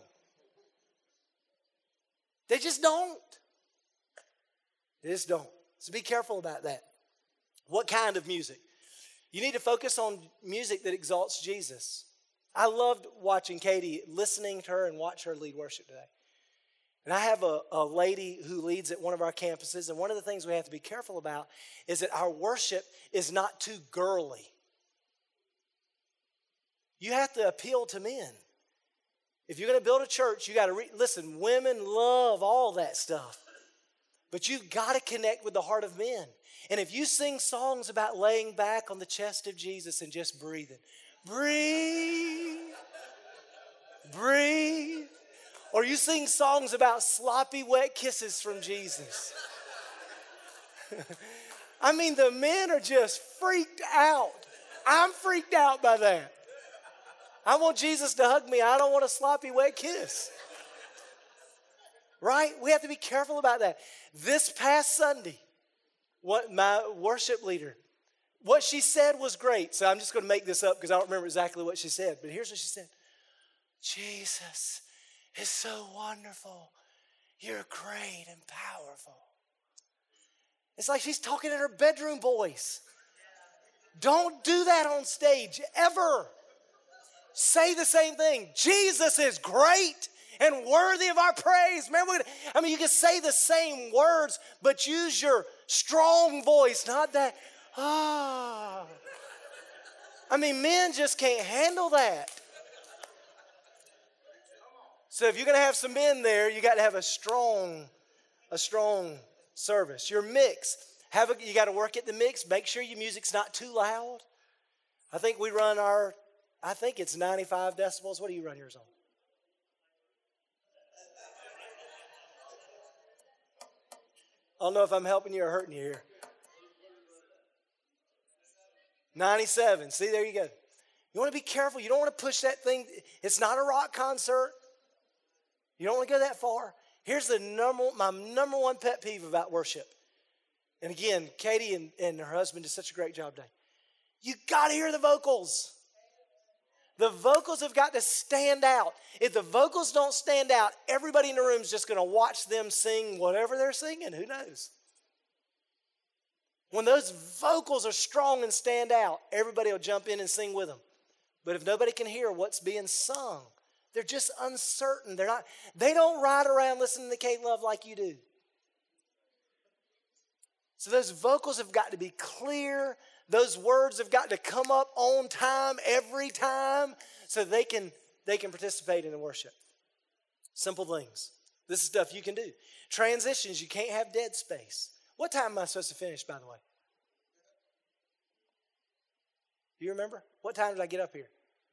They just don't. They just don't. So be careful about that. What kind of music? You need to focus on music that exalts Jesus. I loved watching Katie, listening to her and watch her lead worship today. And I have a, a lady who leads at one of our campuses, and one of the things we have to be careful about is that our worship is not too girly. You have to appeal to men. If you're going to build a church, you got to re- listen. Women love all that stuff, but you've got to connect with the heart of men. And if you sing songs about laying back on the chest of Jesus and just breathing, breathe, breathe, or you sing songs about sloppy wet kisses from Jesus. I mean, the men are just freaked out. I'm freaked out by that. I want Jesus to hug me. I don't want a sloppy wet kiss. Right? We have to be careful about that. This past Sunday, what my worship leader, what she said was great. So I'm just going to make this up because I don't remember exactly what she said. But here's what she said. Jesus is so wonderful. You're great and powerful. It's like she's talking in her bedroom voice. Don't do that on stage ever. Say the same thing. Jesus is great and worthy of our praise. Man, we're, I mean, you can say the same words, but use your strong voice, not that, ah. I mean, men just can't handle that. So if you're going to have some men there, you got to have a strong, a strong service. Your mix, have a, you got to work at the mix. Make sure your music's not too loud. I think we run our, I think it's ninety-five decibels. What do you run yours on? I don't know if I'm helping you or hurting you here. ninety-seven. See, there you go. You want to be careful. You don't want to push that thing. It's not a rock concert. You don't want to go that far. Here's the number, my number one pet peeve about worship. And again, Katie and, and her husband did such a great job today. You got to hear the vocals. The vocals have got to stand out. If the vocals don't stand out, everybody in the room is just going to watch them sing whatever they're singing. Who knows? When those vocals are strong and stand out, everybody will jump in and sing with them. But if nobody can hear what's being sung, they're just uncertain. They're not, they don't ride around listening to Kate Love like you do. So those vocals have got to be clear. Those words have got to come up on time every time so they can, they can participate in the worship. Simple things. This is stuff you can do. Transitions, you can't have dead space. What time am I supposed to finish, by the way? Do you remember? What time did I get up here?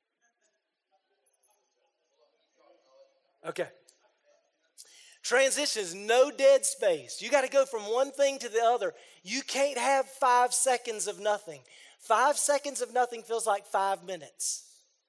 Okay. Transitions, no dead space. You got to go from one thing to the other. You can't have five seconds of nothing. Five seconds of nothing feels like five minutes.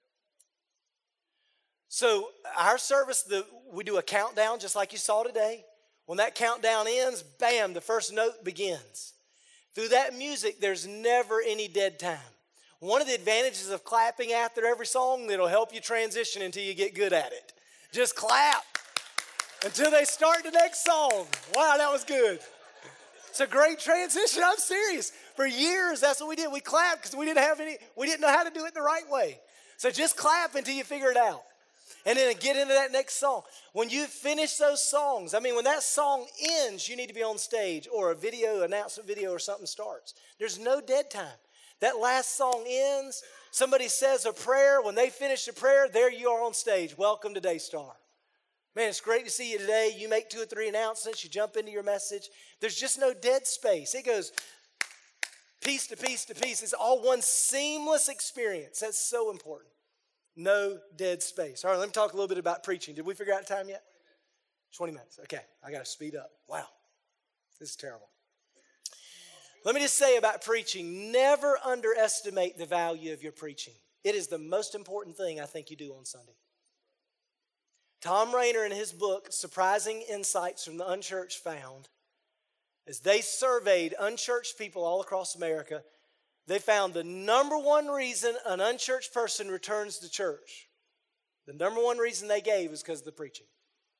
So our service, the, we do a countdown just like you saw today. When that countdown ends, bam, the first note begins. Through that music, there's never any dead time. One of the advantages of clapping after every song, it'll help you transition until you get good at it. Just clap until they start the next song. Wow, that was good. It's a great transition. I'm serious. For years, that's what we did. We clapped because we didn't have any, we didn't know how to do it the right way. So just clap until you figure it out. And then get into that next song. When you finish those songs, I mean, when that song ends, you need to be on stage or a video, announcement video or something starts. There's no dead time. That last song ends, somebody says a prayer. When they finish the prayer, there you are on stage. Welcome to Daystar. Man, it's great to see you today. You make two or three announcements. You jump into your message. There's just no dead space. It goes piece to piece to piece. It's all one seamless experience. That's so important. No dead space. All right, let me talk a little bit about preaching. Did we figure out the time yet? twenty minutes. Okay, I got to speed up. Wow, this is terrible. Let me just say about preaching, never underestimate the value of your preaching. It is the most important thing I think you do on Sunday. Tom Rainer in his book, Surprising Insights from the Unchurched, found, as they surveyed unchurched people all across America, they found the number one reason an unchurched person returns to church, the number one reason they gave is because of the preaching.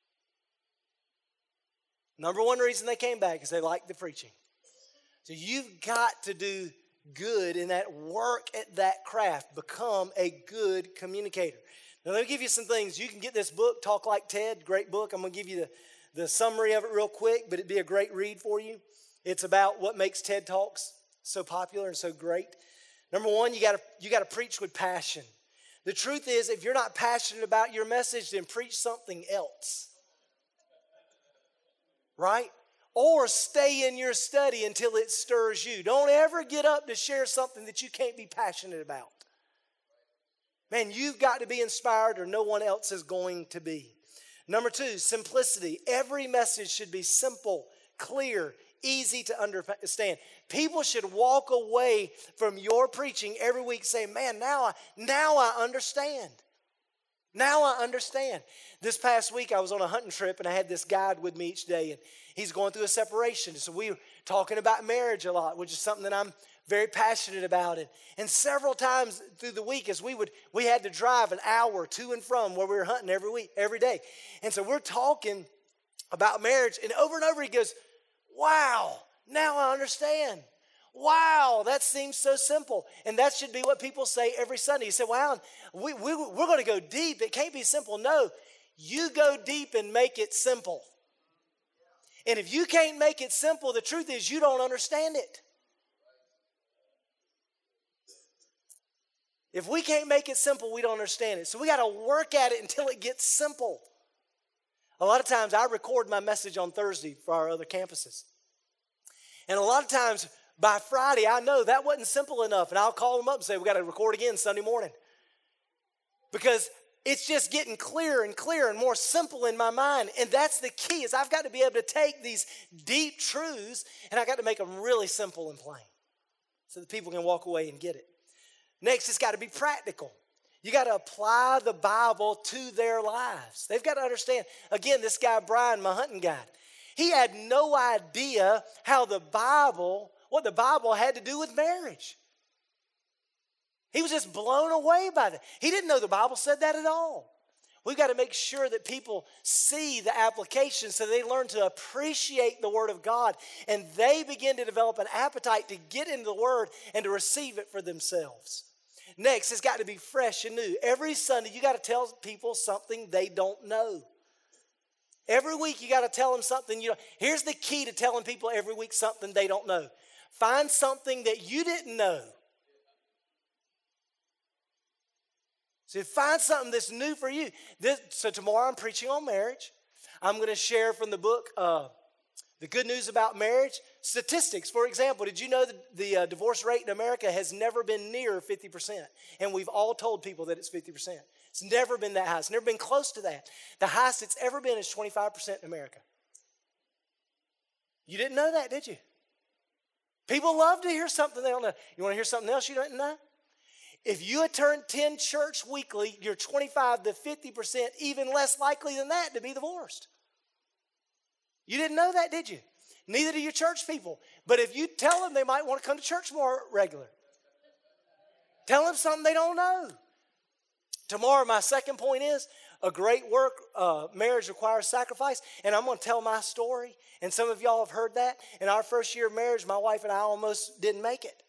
Number one reason they came back is they liked the preaching. So you've got to do good in that work at that craft. Become a good communicator. Now let me give you some things. You can get this book, Talk Like Ted, great book. I'm going to give you the, the summary of it real quick, but it'd be a great read for you. It's about what makes TED Talks so popular and so great. Number one, you got to you got to preach with passion. The truth is, if you're not passionate about your message, then preach something else. Right? Or stay in your study until it stirs you. Don't ever get up to share something that you can't be passionate about. Man, you've got to be inspired or no one else is going to be. Number two, simplicity. Every message should be simple, clear, easy to understand. People should walk away from your preaching every week saying, man, now I, now I understand. Now I understand. This past week I was on a hunting trip and I had this guide with me each day and he's going through a separation. So we were talking about marriage a lot, which is something that I'm very passionate about. And, and several times through the week as we would, we had to drive an hour to and from where we were hunting every week, every day. And so we're talking about marriage and over and over he goes, wow, now I understand. Wow, that seems so simple. And that should be what people say every Sunday. You say, wow, we, we, we're going to go deep. It can't be simple. No, you go deep and make it simple. And if you can't make it simple, the truth is you don't understand it. If we can't make it simple, we don't understand it. So we got to work at it until it gets simple. A lot of times I record my message on Thursday for our other campuses. And a lot of times by Friday, I know that wasn't simple enough. And I'll call them up and say, we got to record again Sunday morning. Because it's just getting clearer and clearer and more simple in my mind. And that's the key is I've got to be able to take these deep truths and I got to make them really simple and plain so that people can walk away and get it. Next, it's got to be practical. You got to apply the Bible to their lives. They've got to understand. Again, this guy, Brian, my hunting guide, he had no idea how the Bible, what the Bible had to do with marriage. He was just blown away by that. He didn't know the Bible said that at all. We've got to make sure that people see the application so they learn to appreciate the Word of God and they begin to develop an appetite to get into the Word and to receive it for themselves. Next, it's got to be fresh and new. Every Sunday, you got to tell people something they don't know. Every week, you got to tell them something you know. Here's the key to telling people every week something they don't know. Find something that you didn't know. So find something that's new for you. This, so tomorrow I'm preaching on marriage. I'm going to share from the book, uh, The Good News About Marriage. Statistics, for example, did you know that the uh, divorce rate in America has never been near fifty percent? And we've all told people that it's fifty percent. It's never been that high. It's never been close to that. The highest it's ever been is twenty-five percent in America. You didn't know that, did you? People love to hear something they don't know. You want to hear something else you don't know? If you attend church weekly, you're twenty-five to fifty percent even less likely than that to be divorced. You didn't know that, did you? Neither do your church people. But if you tell them, they might want to come to church more regular. Tell them something they don't know. Tomorrow, my second point is a great work, uh, marriage requires sacrifice. And I'm going to tell my story. And some of y'all have heard that. In our first year of marriage, my wife and I almost didn't make it.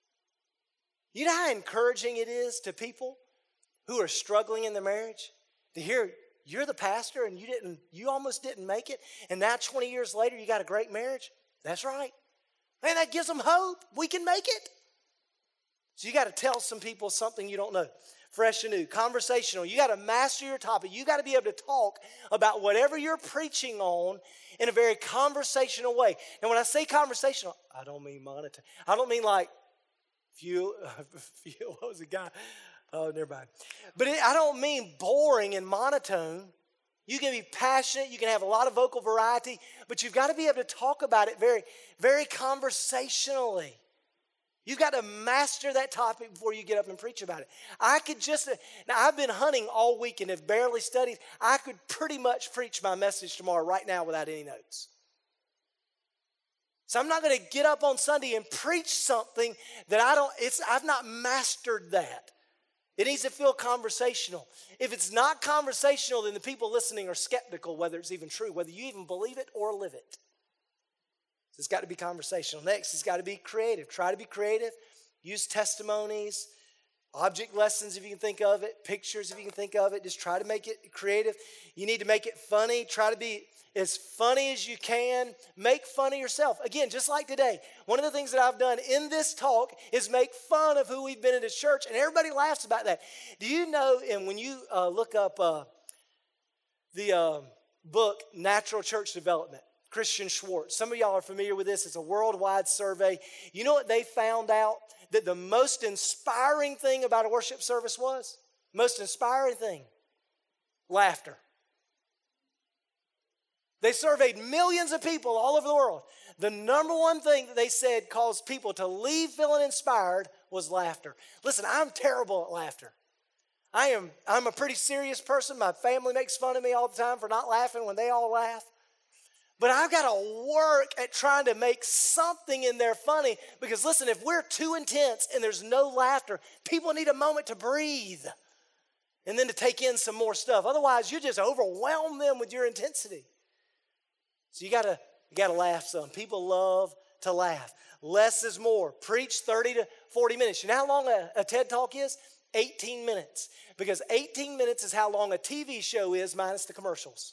You know how encouraging it is to people who are struggling in their marriage to hear you're the pastor and you didn't, you almost didn't make it, and now twenty years later you got a great marriage? That's right. Man, that gives them hope. We can make it. So you got to tell some people something you don't know. Fresh and new, conversational. You got to master your topic. You got to be able to talk about whatever you're preaching on in a very conversational way. And when I say conversational, I don't mean monotone. I don't mean like few, few what was the guy? Oh, never mind. But it, I don't mean boring and monotone. You can be passionate. You can have a lot of vocal variety. But you've got to be able to talk about it very, very conversationally. You've got to master that topic before you get up and preach about it. I could just, now I've been hunting all week and have barely studied. I could pretty much preach my message tomorrow right now without any notes. So I'm not going to get up on Sunday and preach something that I don't, it's, I've not mastered that. It needs to feel conversational. If it's not conversational, then the people listening are skeptical whether it's even true, whether you even believe it or live it. So it's got to be conversational. Next, it's got to be creative. Try to be creative. Use testimonies, object lessons if you can think of it, pictures if you can think of it. Just try to make it creative. You need to make it funny. Try to be as funny as you can. Make fun of yourself. Again, just like today, one of the things that I've done in this talk is make fun of who we've been in the church, and everybody laughs about that. Do you know, and when you uh, look up uh, the uh, book, Natural Church Development, Christian Schwartz, some of y'all are familiar with this. It's a worldwide survey. You know what they found out? That the most inspiring thing about a worship service was? Most inspiring thing? Laughter. They surveyed millions of people all over the world. The number one thing that they said caused people to leave feeling inspired was laughter. Listen, I'm terrible at laughter. I am, I'm a pretty serious person. My family makes fun of me all the time for not laughing when they all laugh. But I've got to work at trying to make something in there funny because, listen, if we're too intense and there's no laughter, people need a moment to breathe and then to take in some more stuff. Otherwise, you just overwhelm them with your intensity. So you gotta, you gotta laugh some. People love to laugh. Less is more. Preach thirty to forty minutes. You know how long a, a TED Talk is? eighteen minutes. Because eighteen minutes is how long a T V show is minus the commercials.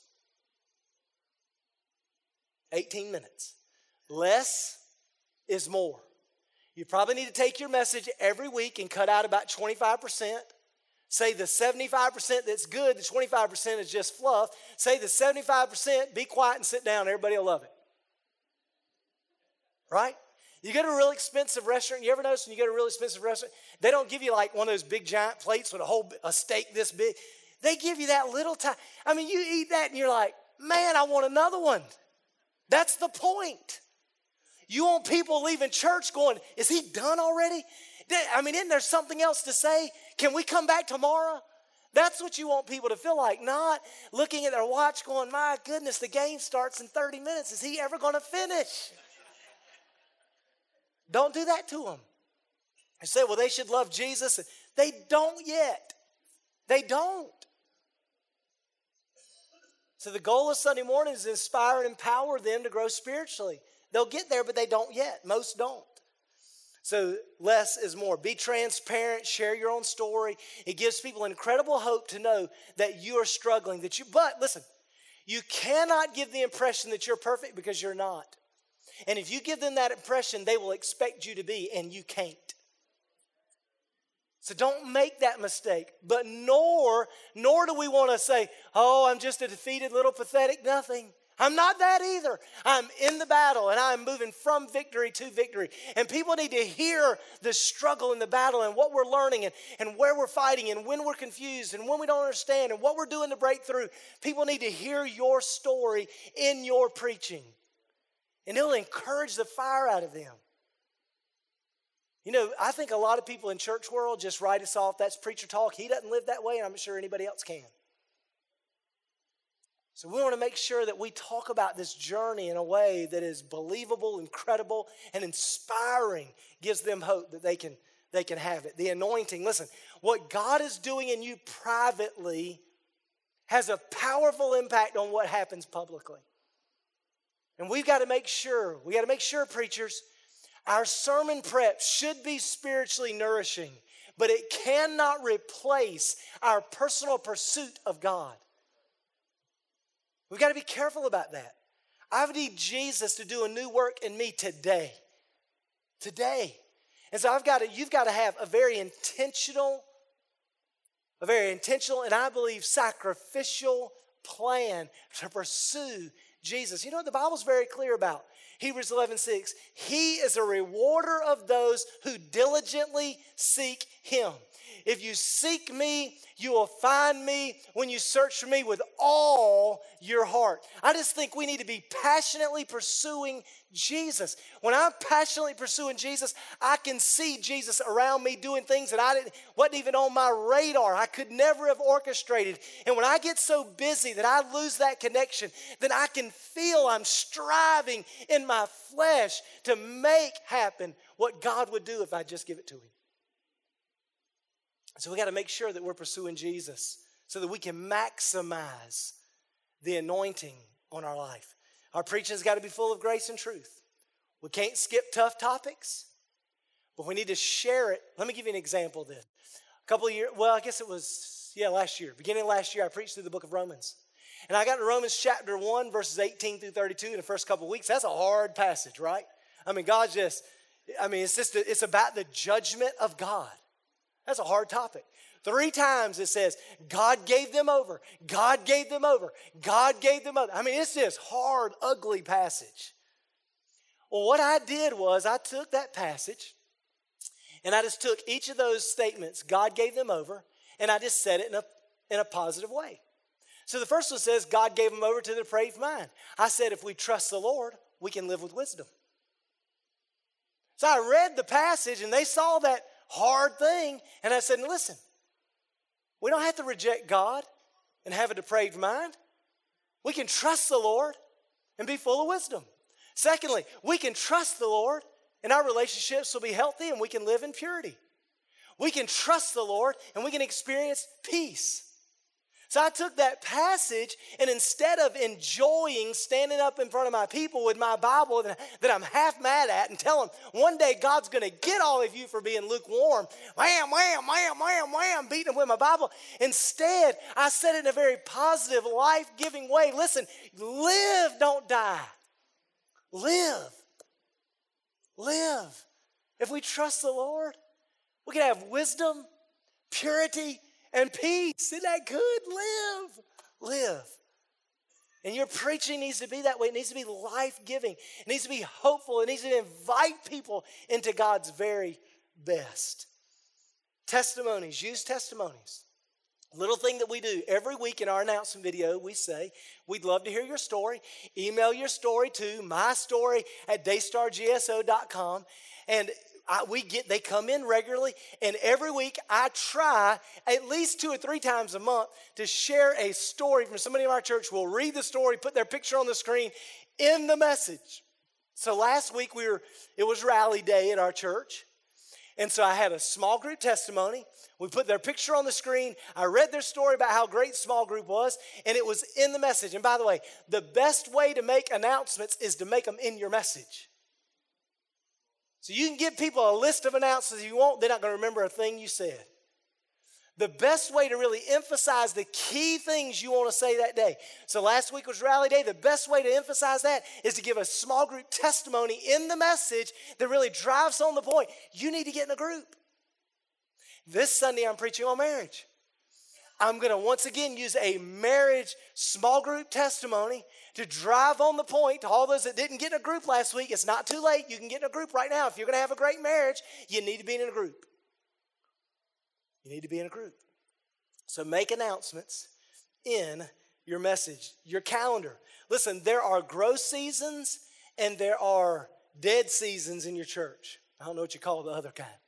eighteen minutes. Less is more. You probably need to take your message every week and cut out about twenty-five percent. Say the seventy-five percent that's good, the twenty-five percent is just fluff. Say the seventy-five percent, be quiet and sit down, everybody will love it. Right? You go to a really expensive restaurant, you ever notice when you go to a really expensive restaurant, they don't give you like one of those big giant plates with a whole a steak this big. They give you that little time. I mean, you eat that and you're like, man, I want another one. That's the point. You want people leaving church going, is he done already? I mean, isn't there something else to say? Can we come back tomorrow? That's what you want people to feel like, not looking at their watch going, my goodness, the game starts in thirty minutes. Is he ever going to finish? Don't do that to them. I say, well, they should love Jesus. They don't yet. They don't. So the goal of Sunday morning is to inspire and empower them to grow spiritually. They'll get there, but they don't yet. Most don't. So less is more. Be transparent. Share your own story. It gives people incredible hope to know that you are struggling. That you. But listen, you cannot give the impression that you're perfect because you're not. And if you give them that impression, they will expect you to be, and you can't. So don't make that mistake. But nor, nor do we want to say, oh, I'm just a defeated little pathetic nothing. I'm not that either. I'm in the battle, and I'm moving from victory to victory. And people need to hear the struggle in the battle and what we're learning and, and where we're fighting and when we're confused and when we don't understand and what we're doing to break through. People need to hear your story in your preaching. And it'll encourage the fire out of them. You know, I think a lot of people in church world just write us off. That's preacher talk. He doesn't live that way, and I'm not sure anybody else can. So we want to make sure that we talk about this journey in a way that is believable, incredible, and inspiring. Gives them hope that they can, they can have it. The anointing. Listen, what God is doing in you privately has a powerful impact on what happens publicly. And we've got to make sure, we got to make sure, preachers, our sermon prep should be spiritually nourishing, but it cannot replace our personal pursuit of God. We've got to be careful about that. I need Jesus to do a new work in me today. Today. And so I've got to, you've got to have a very intentional, a very intentional and I believe sacrificial plan to pursue Jesus. You know what the Bible's very clear about? Hebrews eleven six. He is a rewarder of those who diligently seek him. If you seek me, you will find me when you search for me with all your heart. I just think we need to be passionately pursuing Jesus. When I'm passionately pursuing Jesus, I can see Jesus around me doing things that I didn't, wasn't even on my radar. I could never have orchestrated. And when I get so busy that I lose that connection, then I can feel I'm striving in my flesh to make happen what God would do if I just give it to him. So we got to make sure that we're pursuing Jesus so that we can maximize the anointing on our life. Our preaching's got to be full of grace and truth. We can't skip tough topics, but we need to share it. Let me give you an example of this. A couple of years, well, I guess it was, yeah, last year. Beginning of last year, I preached through the book of Romans. And I got to Romans chapter one, verses eighteen through thirty-two in the first couple of weeks. That's a hard passage, right? I mean, God just, I mean, it's just, a, it's about the judgment of God. That's a hard topic. Three times it says, God gave them over. God gave them over. God gave them over. I mean, it's this hard, ugly passage. Well, what I did was I took that passage and I just took each of those statements, God gave them over, and I just said it in a, in a positive way. So the first one says, God gave them over to the depraved mind. I said, if we trust the Lord, we can live with wisdom. So I read the passage and they saw that hard thing. And I said, listen, we don't have to reject God and have a depraved mind. We can trust the Lord and be full of wisdom. Secondly, we can trust the Lord and our relationships will be healthy and we can live in purity. We can trust the Lord and we can experience peace. So I took that passage and instead of enjoying standing up in front of my people with my Bible that, that I'm half mad at and tell them one day God's going to get all of you for being lukewarm, wham, wham, wham, wham, wham, beating them with my Bible. Instead, I said it in a very positive, life-giving way. Listen, live, don't die. Live. Live. If we trust the Lord, we can have wisdom, purity, and peace. Isn't that good? Live. Live. And your preaching needs to be that way. It needs to be life-giving. It needs to be hopeful. It needs to invite people into God's very best. Testimonies. Use testimonies. Little thing that we do every week in our announcement video, we say, we'd love to hear your story. Email your story to mystory at daystar g s o dot com. And I, we get, they come in regularly, and every week I try at least two or three times a month to share a story from somebody in our church. We'll read the story, put their picture on the screen in the message. So last week we were, it was rally day at our church, And so I had a small group testimony. We put their picture on the screen. I read their story about how great small group was, and it was in the message. And by the way, the best way to make announcements is to make them in your message. So you can give people a list of announcements you want, they're not going to remember a thing you said. The best way to really emphasize the key things you want to say that day. So last week was Rally Day. The best way to emphasize that is to give a small group testimony in the message that really drives home the point. You need to get in a group. This Sunday I'm preaching on marriage. I'm going to once again use a marriage small group testimony to drive on the point to all those that didn't get in a group last week. It's not too late. You can get in a group right now. If you're going to have a great marriage, you need to be in a group. You need to be in a group. So make announcements in your message, your calendar. Listen, there are growth seasons and there are dead seasons in your church. I don't know what you call the other kind.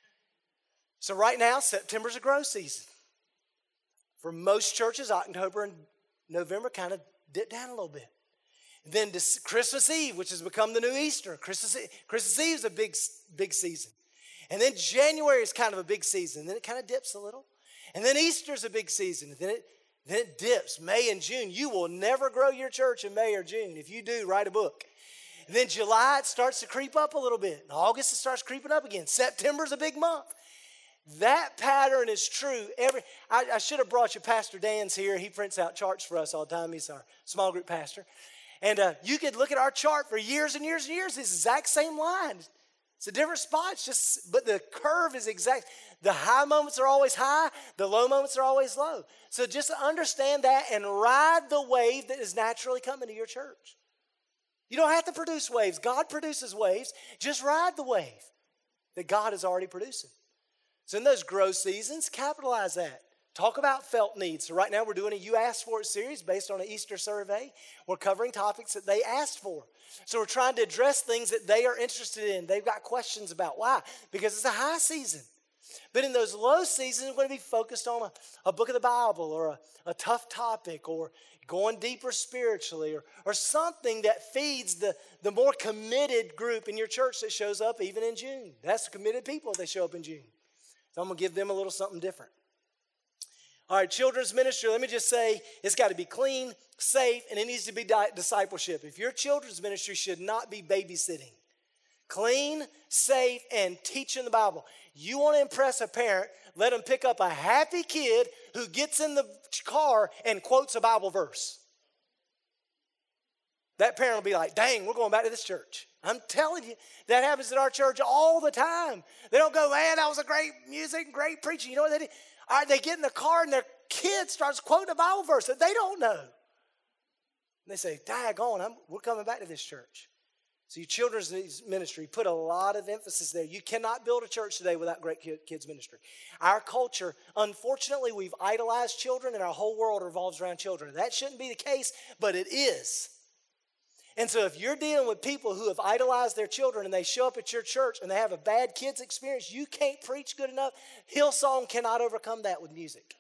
So right now, September's a growth season. For most churches, October and November kind of dip down a little bit. And then Christmas Eve, which has become the new Easter. Christmas, Christmas Eve is a big, big season. And then January is kind of a big season. Then it kind of dips a little. And then Easter's a big season. Then it, then it dips. May and June. You will never grow your church in May or June. If you do, write a book. And then July, it starts to creep up a little bit. In August, it starts creeping up again. September's a big month. That pattern is true. Every I, I should have brought you Pastor Dan's here. He prints out charts for us all the time. He's our small group pastor. And uh, you could look at our chart for years and years and years. This exact same line. It's a different spot, it's just, but the curve is exact. The high moments are always high, the low moments are always low. So just understand that and ride the wave that is naturally coming to your church. You don't have to produce waves. God produces waves. Just ride the wave that God is already producing. So in those growth seasons, capitalize that. Talk about felt needs. So right now we're doing a You Asked For It series based on an Easter survey. We're covering topics that they asked for. So we're trying to address things that they are interested in. They've got questions about. Why? Because it's a high season. But in those low seasons, we're going to be focused on a, a book of the Bible or a, a tough topic or going deeper spiritually or, or something that feeds the, the more committed group in your church that shows up even in June. That's the committed people that show up in June. So I'm going to give them a little something different. All right, children's ministry, let me just say, it's got to be clean, safe, and it needs to be di- discipleship. If your children's ministry should not be babysitting. Clean, safe, and teaching the Bible. You want to impress a parent, let them pick up a happy kid who gets in the car and quotes a Bible verse. That parent will be like, dang, we're going back to this church. I'm telling you, that happens at our church all the time. They don't go, man, that was a great music, great preaching. You know what they do? All right, they get in the car and their kid starts quoting a Bible verse that they don't know. And they say, daggone, I'm, we're coming back to this church. So your children's ministry, put a lot of emphasis there. You cannot build a church today without great kids ministry. Our culture, unfortunately, we've idolized children and our whole world revolves around children. That shouldn't be the case, but it is. And so if you're dealing with people who have idolized their children and they show up at your church and they have a bad kids experience, you can't preach good enough. Hillsong cannot overcome that with music.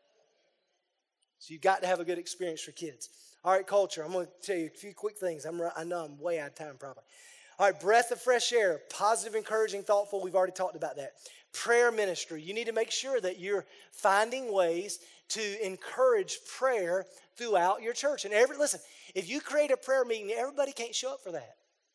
So you've got to have a good experience for kids. All right, culture, I'm going to tell you a few quick things. I'm, I know I'm way out of time probably. All right, breath of fresh air, positive, encouraging, thoughtful. We've already talked about that. Prayer ministry. You need to make sure that you're finding ways to encourage prayer throughout your church. And every listen, if you create a prayer meeting, everybody can't show up for that.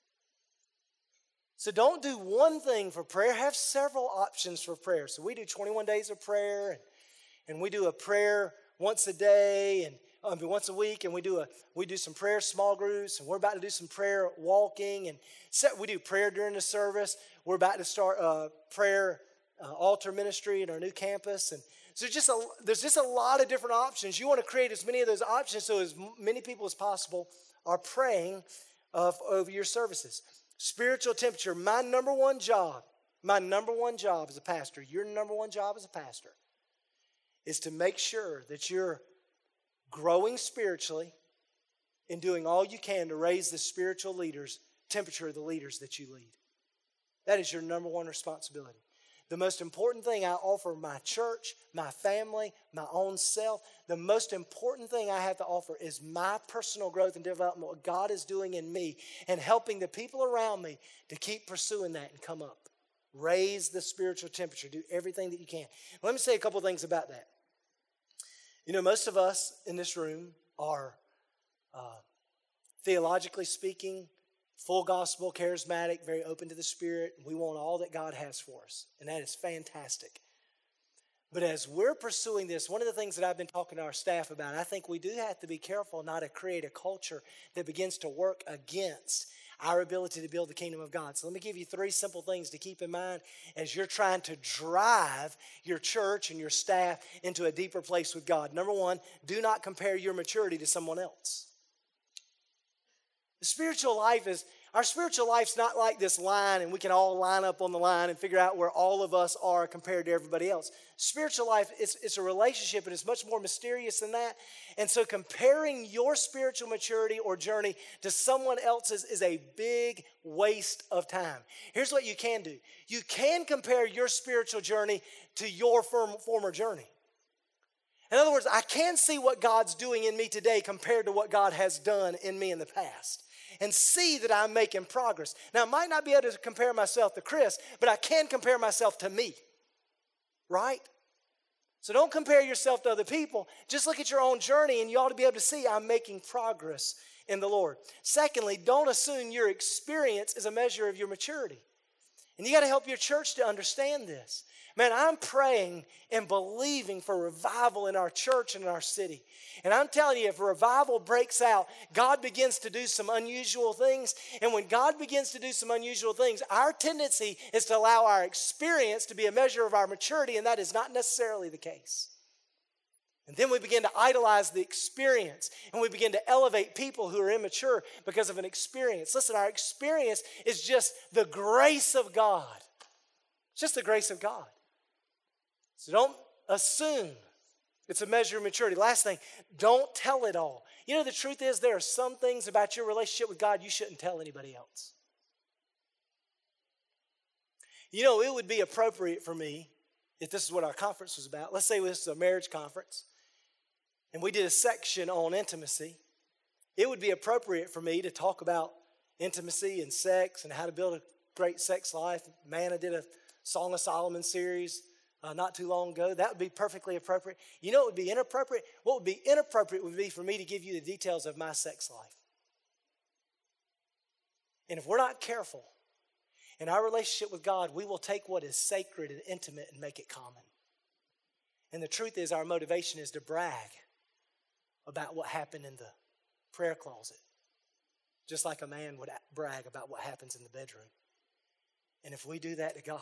So don't do one thing for prayer. Have several options for prayer. So we do twenty-one days of prayer, and, and we do a prayer once a day, and I mean, once a week, and we do a we do some prayer small groups, and we're about to do some prayer walking, and set, we do prayer during the service. We're about to start uh, prayer uh, altar ministry at our new campus, and so just a, there's just a lot of different options. You want to create as many of those options so as many people as possible are praying uh, over your services. Spiritual temperature. My number one job, my number one job as a pastor, your number one job as a pastor, is to make sure that you're growing spiritually and doing all you can to raise the spiritual leaders, temperature of the leaders that you lead. That is your number one responsibility. The most important thing I offer my church, my family, my own self, the most important thing I have to offer is my personal growth and development, what God is doing in me, and helping the people around me to keep pursuing that and come up. Raise the spiritual temperature. Do everything that you can. Let me say a couple things about that. You know, most of us in this room are, uh, theologically speaking, full gospel, charismatic, very open to the Spirit. We want all that God has for us, and that is fantastic. But as we're pursuing this, one of the things that I've been talking to our staff about, I think we do have to be careful not to create a culture that begins to work against our ability to build the kingdom of God. So let me give you three simple things to keep in mind as you're trying to drive your church and your staff into a deeper place with God. Number one, do not compare your maturity to someone else. The spiritual life is, our spiritual life's not like this line and we can all line up on the line and figure out where all of us are compared to everybody else. Spiritual life, it's, it's a relationship and it's much more mysterious than that. And so comparing your spiritual maturity or journey to someone else's is a big waste of time. Here's what you can do. You can compare your spiritual journey to your form, former journey. In other words, I can see what God's doing in me today compared to what God has done in me in the past, and see that I'm making progress. Now, I might not be able to compare myself to Chris, but I can compare myself to me, right? So don't compare yourself to other people. Just look at your own journey, and you ought to be able to see I'm making progress in the Lord. Secondly, don't assume your experience is a measure of your maturity. And you got to help your church to understand this. Man, I'm praying and believing for revival in our church and in our city. And I'm telling you, if revival breaks out, God begins to do some unusual things. And when God begins to do some unusual things, our tendency is to allow our experience to be a measure of our maturity, and that is not necessarily the case. And then we begin to idolize the experience, and we begin to elevate people who are immature because of an experience. Listen, our experience is just the grace of God. It's just the grace of God. So don't assume it's a measure of maturity. Last thing, don't tell it all. You know, the truth is there are some things about your relationship with God you shouldn't tell anybody else. You know, it would be appropriate for me, if this is what our conference was about. Let's say this is a marriage conference, and we did a section on intimacy. It would be appropriate for me to talk about intimacy and sex and how to build a great sex life. Man, I did a Song of Solomon series uh, not too long ago. That would be perfectly appropriate. You know what would be inappropriate? What would be inappropriate would be for me to give you the details of my sex life. And if we're not careful in our relationship with God, we will take what is sacred and intimate and make it common. And the truth is, our motivation is to brag about what happened in the prayer closet, just like a man would brag about what happens in the bedroom. And if we do that to God,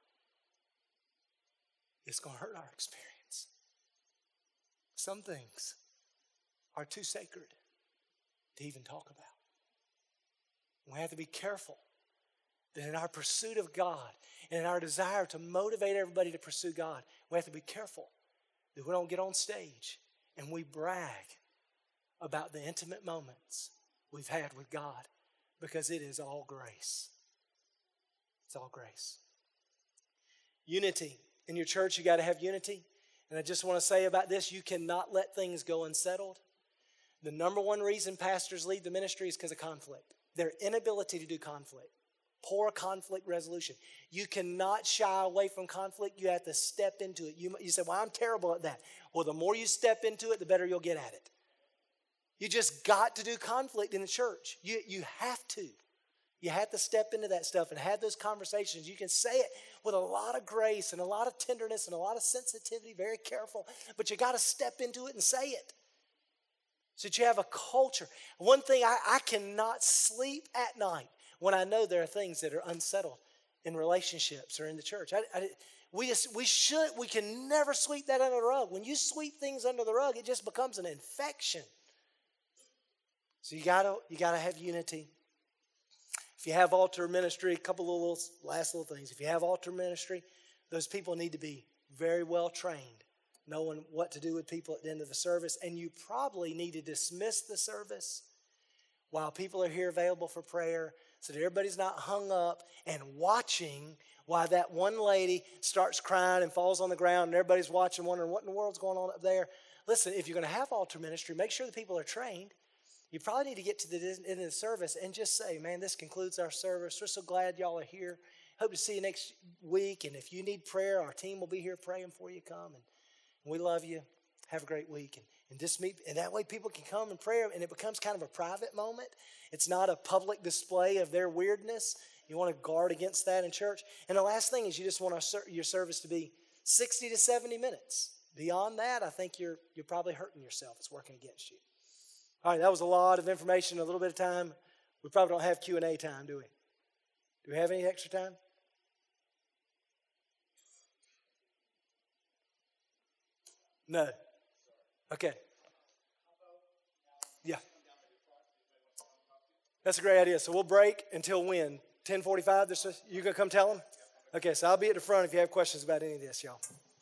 it's going to hurt our experience. Some things are too sacred to even talk about. We have to be careful that in our pursuit of God and in our desire to motivate everybody to pursue God, we have to be careful that we don't get on stage and we brag about the intimate moments we've had with God, because it is all grace. It's all grace. Unity. In your church, you got to have unity. And I just want to say about this, you cannot let things go unsettled. The number one reason pastors leave the ministry is because of conflict. Their inability to do conflict. Poor conflict resolution. You cannot shy away from conflict. You have to step into it. You, you say, well, I'm terrible at that. Well, the more you step into it, the better you'll get at it. You just got to do conflict in the church. You, you have to. You have to step into that stuff and have those conversations. You can say it with a lot of grace and a lot of tenderness and a lot of sensitivity, very careful, but you got to step into it and say it. So that you have a culture. One thing, I, I cannot sleep at night when I know there are things that are unsettled in relationships or in the church. I, I, we just, we should, we can never sweep that under the rug. When you sweep things under the rug, it just becomes an infection. So you gotta, you gotta have unity. If you have altar ministry, a couple of little, last little things. If you have altar ministry, those people need to be very well trained, knowing what to do with people at the end of the service. And you probably need to dismiss the service while people are here available for prayer, so that everybody's not hung up and watching while that one lady starts crying and falls on the ground and everybody's watching, wondering what in the world's going on up there. Listen, if you're going to have altar ministry, make sure the people are trained. You probably need to get to the end of the service and just say, man, this concludes our service. We're so glad y'all are here. hope to see you next week. And if you need prayer, our team will be here praying for you. Come. And we love you. Have a great week. And, and just meet, and that way people can come and pray, and it becomes kind of a private moment. It's not a public display of their weirdness. You want to guard against that in church. And the last thing is you just want our, your service to be sixty to seventy minutes. Beyond that, I think you're you're probably hurting yourself. It's working against you. All right, that was a lot of information, a little bit of time. We probably don't have Q and A time, do we? Do we have any extra time? No. Okay. Yeah. That's a great idea. So we'll break until when? ten forty-five? You going to come tell them? Okay, so I'll be at the front if you have questions about any of this, y'all.